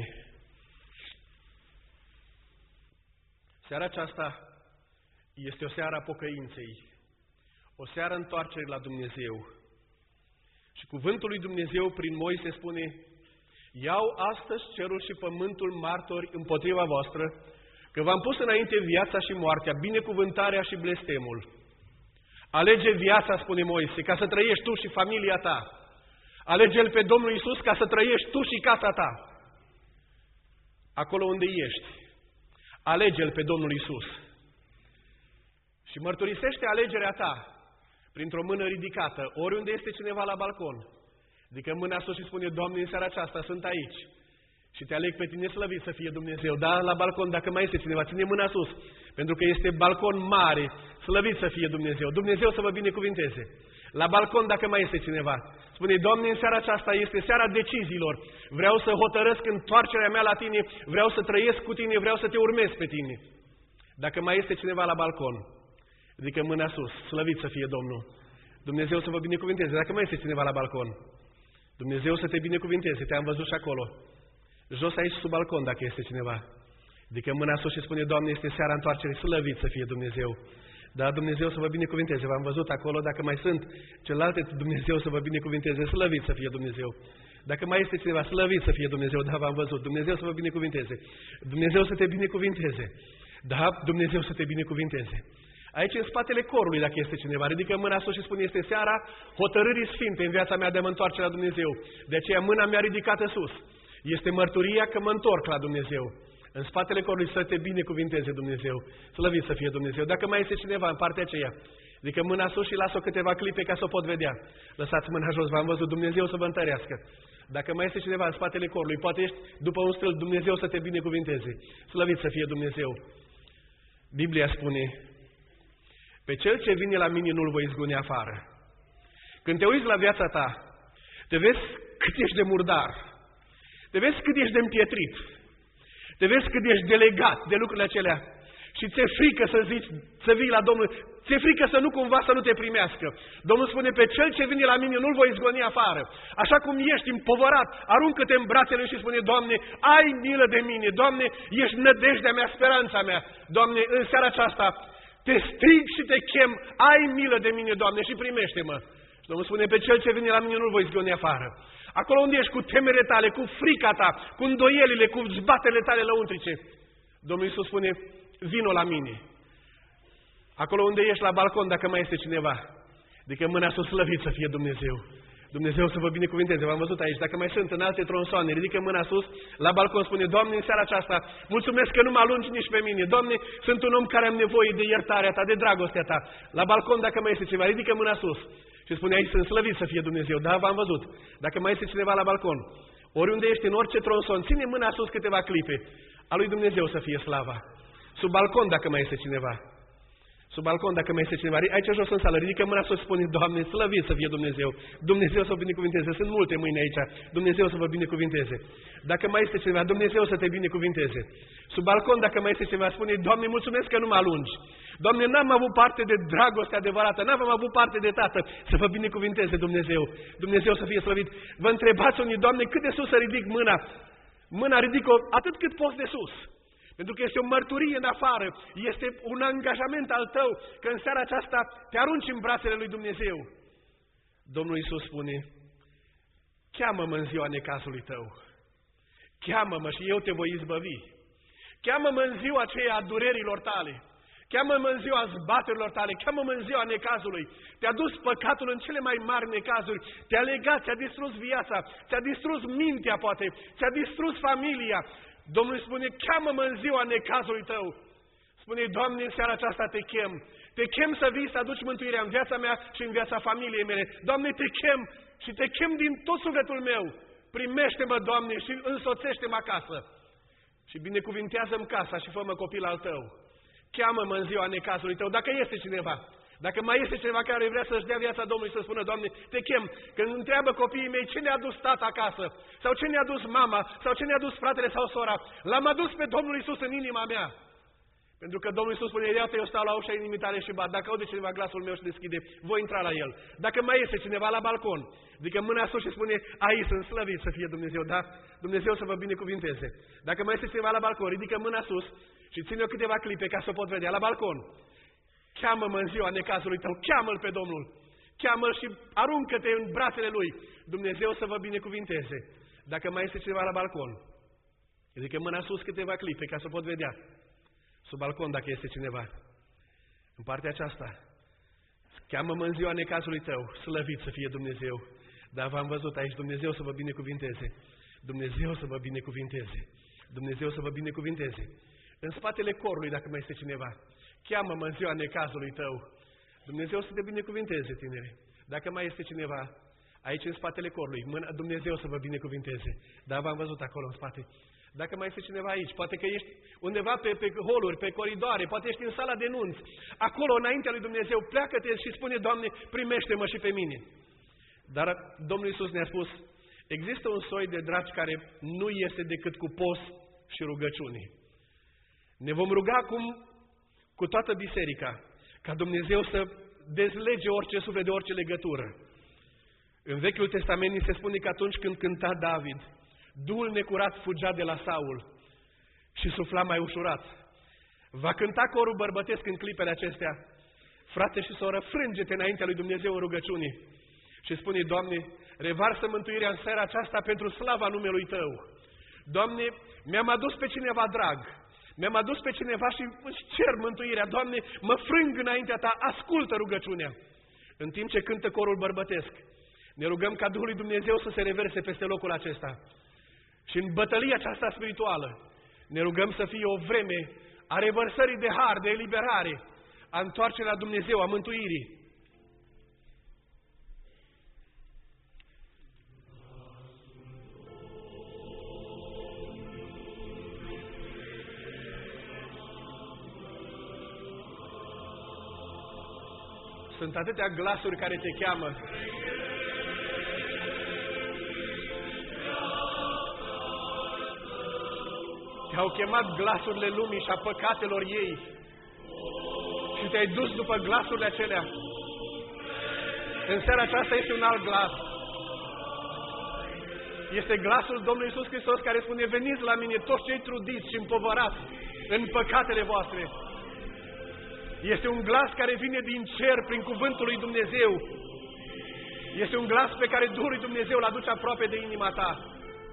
Seara aceasta este o seară a pocăinței, o seară întoarcerii la Dumnezeu. Și cuvântul lui Dumnezeu prin Moise spune: iau astăzi cerul și pământul martori împotriva voastră, că v-am pus înainte viața și moartea, binecuvântarea și blestemul. Alege viața, spune Moise, ca să trăiești tu și familia ta. Alege-L pe Domnul Iisus ca să trăiești tu și casa ta. Acolo unde ești, alege-L pe Domnul Iisus. Și mărturisește alegerea ta printr-o mână ridicată, oriunde este cineva la balcon. Adică mâna sus și spune: Doamne, în seara aceasta sunt aici și te aleg pe tine, slăvit să fie Dumnezeu. Da, la balcon, dacă mai este cineva, ține mâna sus, pentru că este balcon mare, slăvit să fie Dumnezeu. Dumnezeu să vă binecuvinteze. La balcon, dacă mai este cineva, spune: Doamne, în seara aceasta este seara deciziilor. Vreau să hotărăsc întoarcerea mea la Tine, vreau să trăiesc cu Tine, vreau să Te urmez pe Tine. Dacă mai este cineva la balcon, ridică mâna sus, slăvit să fie Domnul. Dumnezeu să vă binecuvinteze. Dacă mai este cineva la balcon, Dumnezeu să te binecuvinteze. Te-am văzut și acolo. Jos aici sub balcon, dacă este cineva. Ridică mâna sus și spune: Doamne, este seara întoarcerii, slăvit să fie Dumnezeu. Da, Dumnezeu să vă binecuvinteze. V-am văzut acolo, dacă mai sunt celelalte, Dumnezeu să vă binecuvinteze, slăvit să fie Dumnezeu. Dacă mai este cineva, slăvit să fie Dumnezeu. Da, v-am văzut. Dumnezeu să vă binecuvinteze. Dumnezeu să te binecuvinteze. Da, Dumnezeu să te binecuvinteze. Aici, în spatele corului, dacă este cineva, ridică mâna sus și spune: este seara hotărârii sfinte în viața mea de a mă întoarce la Dumnezeu. De aceea mâna mea ridicată sus este mărturia că mă întorc la Dumnezeu. În spatele corului să te binecuvinteze Dumnezeu. Slăvit să fie Dumnezeu. Dacă mai este cineva în partea aceea, ridică mâna sus și lasă-o câteva clipe ca să o pot vedea. Lăsați mâna jos, v-am văzut, Dumnezeu să vă întărească. Dacă mai este cineva în spatele corului, poate ești după un stâlp, Dumnezeu să te binecuvinteze. Slăvit să fie Dumnezeu. Biblia spune: pe cel ce vine la mine nu-l voi izgoni afară. Când te uiți la viața ta, te vezi cât ești de murdar, te vezi cât ești de împietrit, te vezi cât ești delegat de lucrurile acelea și ți-e frică să zici, să vii la Domnul, ți-e frică să nu cumva să nu te primească. Domnul spune: pe cel ce vine la mine nu-l voi izgoni afară. Așa cum ești împovărat, aruncă-te în brațele Lui și spune: Doamne, ai milă de mine, Doamne, ești nădejdea mea, speranța mea. Doamne, în seara aceasta te strig și te chem, ai milă de mine, Doamne, și primește-mă. Și Domnul spune: pe cel ce vine la mine nu-l voi izgoni afară. Acolo unde ești cu temerile tale, cu frica ta, cu îndoielile, cu zbatele tale lăuntrice, Domnul Iisus spune: vino la mine. Acolo unde ești la balcon, dacă mai este cineva, adică mâna sus, slăvit să fie Dumnezeu. Dumnezeu să vă binecuvinteze. V-am văzut aici. Dacă mai sunt în alte tronsoane, ridică mâna sus, la balcon spune: Doamne, în seara aceasta, mulțumesc că nu mă alungi nici pe mine. Doamne, sunt un om care am nevoie de iertarea Ta, de dragostea Ta. La balcon, dacă mai este ceva, ridică mâna sus și spune: aici sunt, slăvit să fie Dumnezeu. Da, v-am văzut. Dacă mai este cineva la balcon, oriunde ești, în orice tronson, ține mâna sus câteva clipe. A lui Dumnezeu să fie slava. Sub balcon, dacă mai este cineva. Sub balcon, dacă mai este cineva, aici jos în sală, ridică mâna sus și spune: Doamne, slăvit să fie Dumnezeu. Dumnezeu să vă binecuvinteze. Sunt multe mâini aici. Dumnezeu să vă binecuvinteze. Dacă mai este cineva, Dumnezeu să te binecuvinteze. Sub balcon, dacă mai este cineva, spune: Doamne, mulțumesc că nu mă alungi. Doamne, n-am avut parte de dragoste adevărată, n-am avut parte de Tată. Să vă binecuvinteze Dumnezeu. Dumnezeu să fie slăvit. Vă întrebați unii: Doamne, cât de sus să ridic mâna? Mâna ridic-o atât cât poți de sus. Pentru că este o mărturie în afară, este un angajament al tău, că în seara aceasta te arunci în brațele lui Dumnezeu. Domnul Iisus spune, cheamă-mă în ziua necazului tău, cheamă-mă și eu te voi izbăvi, cheamă-mă în ziua aceea a durerilor tale, cheamă-mă în ziua zbaterilor tale, cheamă-mă în ziua necazului. Te-a dus păcatul în cele mai mari necazuri, te-a legat, ți-a distrus viața, ți-a distrus mintea poate, ți-a distrus familia. Domnul îi spune, cheamă-mă în ziua necazului tău. Spune, Doamne, în seara aceasta te chem să vii să aduci mântuirea în viața mea și în viața familiei mele. Doamne, te chem și te chem din tot sufletul meu. Primește-mă, Doamne, și însoțește-mă acasă. Și binecuvintează-mi casa și fă-mă copil al tău. Cheamă-mă în ziua necazului tău, dacă este cineva. Dacă mai este cineva care vrea să-și dea viața Domnului să spună, Doamne, te chem, când întreabă copiii mei ce ne-a dus tata acasă, sau ce ne-a dus mama, sau ce ne-a dus fratele sau sora, l-am adus pe Domnul Iisus în inima mea. Pentru că Domnul Iisus spune, iată, eu stau la ușa inimii tale și bat, dacă aude cineva glasul meu și deschide, voi intra la el. Dacă mai este cineva la balcon, adică mâna sus și spune, aici sunt, slăvit să fie Dumnezeu, da? Dumnezeu să vă binecuvinteze. Dacă mai este cineva la balcon, ridică mâna sus și ține-o câteva clipe ca să o pot vedea la balcon. Cheamă-mă în ziua necazului tău, cheamă-L pe Domnul, cheamă-L și aruncă-te în brațele Lui. Dumnezeu să vă binecuvinteze. Dacă mai este cineva la balcon, ridică mâna sus câteva clipe ca să o pot vedea. Sub balcon dacă este cineva. În partea aceasta, cheamă-mă în ziua necazului tău, slăvit să fie Dumnezeu. Dar v-am văzut aici, Dumnezeu să vă binecuvinteze. Dumnezeu să vă binecuvinteze. Dumnezeu să vă binecuvinteze. În spatele corului, dacă mai este cineva, cheamă-mă în ziua necazului tău. Dumnezeu să te binecuvinteze, tinere. Dacă mai este cineva aici în spatele corului, Dumnezeu să vă binecuvinteze. Dar v-am văzut acolo în spate. Dacă mai este cineva aici, poate că ești undeva pe holuri, pe coridoare, poate ești în sala de nunți. Acolo, înaintea lui Dumnezeu, pleacă-te și spune, Doamne, primește-mă și pe mine. Dar Domnul Iisus ne-a spus, există un soi de dragi care nu este decât cu post și rugăciune. Ne vom ruga acum cu toată biserica, ca Dumnezeu să dezlege orice suflet de orice legătură. În Vechiul Testament ni se spune că atunci când cânta David, Duhul necurat fugea de la Saul și sufla mai ușurat. Va cânta corul bărbătesc în clipele acestea. Frate și soră, frânge-te înaintea lui Dumnezeu în rugăciune și spune, Doamne, revarsă mântuirea în seara aceasta pentru slava numelui Tău. Doamne, mi-am adus pe cineva drag, mi-am adus pe cineva și îți cer mântuirea. Doamne, mă frâng înaintea Ta, ascultă rugăciunea. În timp ce cântă corul bărbătesc, ne rugăm ca Duhul lui Dumnezeu să se reverse peste locul acesta. Și în bătălia aceasta spirituală ne rugăm să fie o vreme a revărsării de har, de eliberare, a întoarcerii la Dumnezeu, a mântuirii. Sunt atâtea glasuri care te cheamă. Te-au chemat glasurile lumii și a păcatelor ei și te-ai dus după glasurile acelea. În seara aceasta este un alt glas. Este glasul Domnului Iisus Hristos care spune, veniți la mine toți cei trudiți și împovărați în păcatele voastre. Este un glas care vine din cer prin cuvântul lui Dumnezeu. Este un glas pe care Duhul lui Dumnezeu îl aduce aproape de inima ta.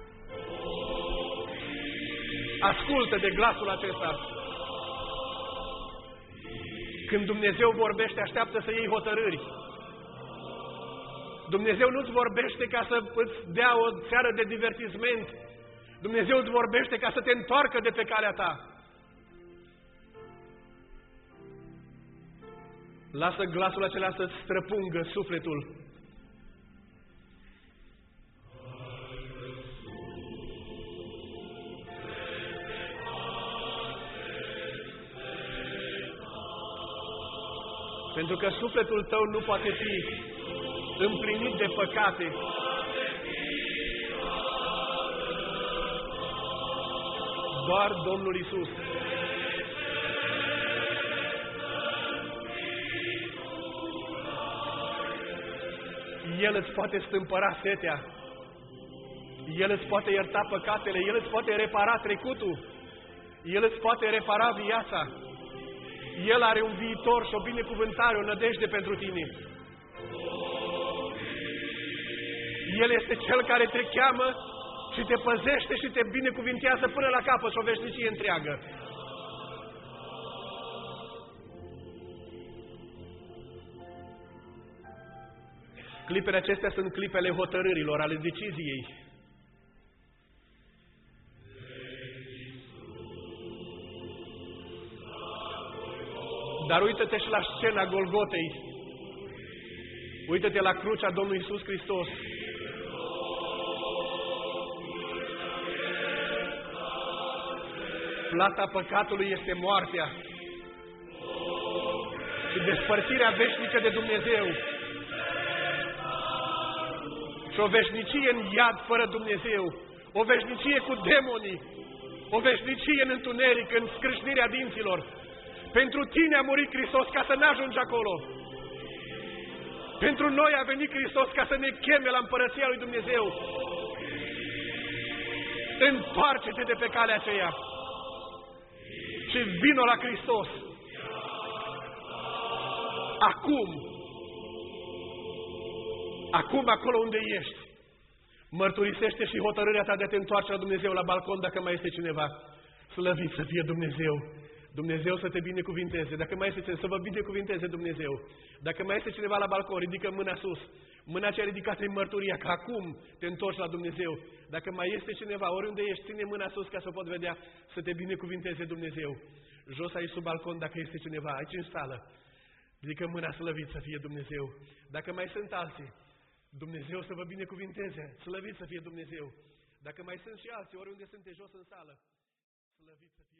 Ascultă de glasul acesta. Când Dumnezeu vorbește, așteaptă să iei hotărâri. Dumnezeu nu-ți vorbește ca să îți dea o seară de divertisment. Dumnezeu îți vorbește ca să te întoarcă de pe calea ta. Lasă glasul acela să-ți străpungă sufletul. Pentru că sufletul tău nu poate fi împlinit de păcate. Doar Domnul Iisus. El îți poate stâmpăra setea. El îți poate ierta păcatele. El îți poate repara trecutul. El îți poate repara viața. El are un viitor și o binecuvântare, o nădejde pentru tine. El este Cel care te cheamă și te păzește și te binecuvintează până la capăt și o veșnicie întreagă. Clipele acestea sunt clipele hotărârilor, ale deciziei. Dar uită-te și la scena Golgotei. Uită-te la crucea Domnului Iisus Hristos. Plata păcatului este moartea și despărțirea veșnică de Dumnezeu. Și o veșnicie în iad fără Dumnezeu, o veșnicie cu demonii, o veșnicie în întuneric, în scrâșnirea dinților. Pentru tine a murit Hristos ca să n-ajungi acolo. Pentru noi a venit Hristos ca să ne cheme la împărăția lui Dumnezeu. Întoarce-te de pe calea aceea și vino la Hristos. Acum acolo unde ești, mărturisește și hotărârea ta de a te întoarce la Dumnezeu la balcon dacă mai este cineva. Slăvit să fie Dumnezeu. Dumnezeu să te binecuvinteze. Dacă mai este cineva, să vă binecuvinteze Dumnezeu. Dacă mai este cineva la balcon, ridică mâna sus. Mâna cea ridicată e mărturia că acum te întorci la Dumnezeu. Dacă mai este cineva, oriunde ești, ține mâna sus ca să o pot vedea, să te binecuvinteze Dumnezeu. Jos aici sub balcon, dacă este cineva, aici în sală, ridică mâna, slăvit să fie Dumnezeu. Dacă mai sunt alții, Dumnezeu să vă binecuvinteze, slăvit să fie Dumnezeu. Dacă mai sunt și alții, oriunde sunteți jos în sală, slăvit să fie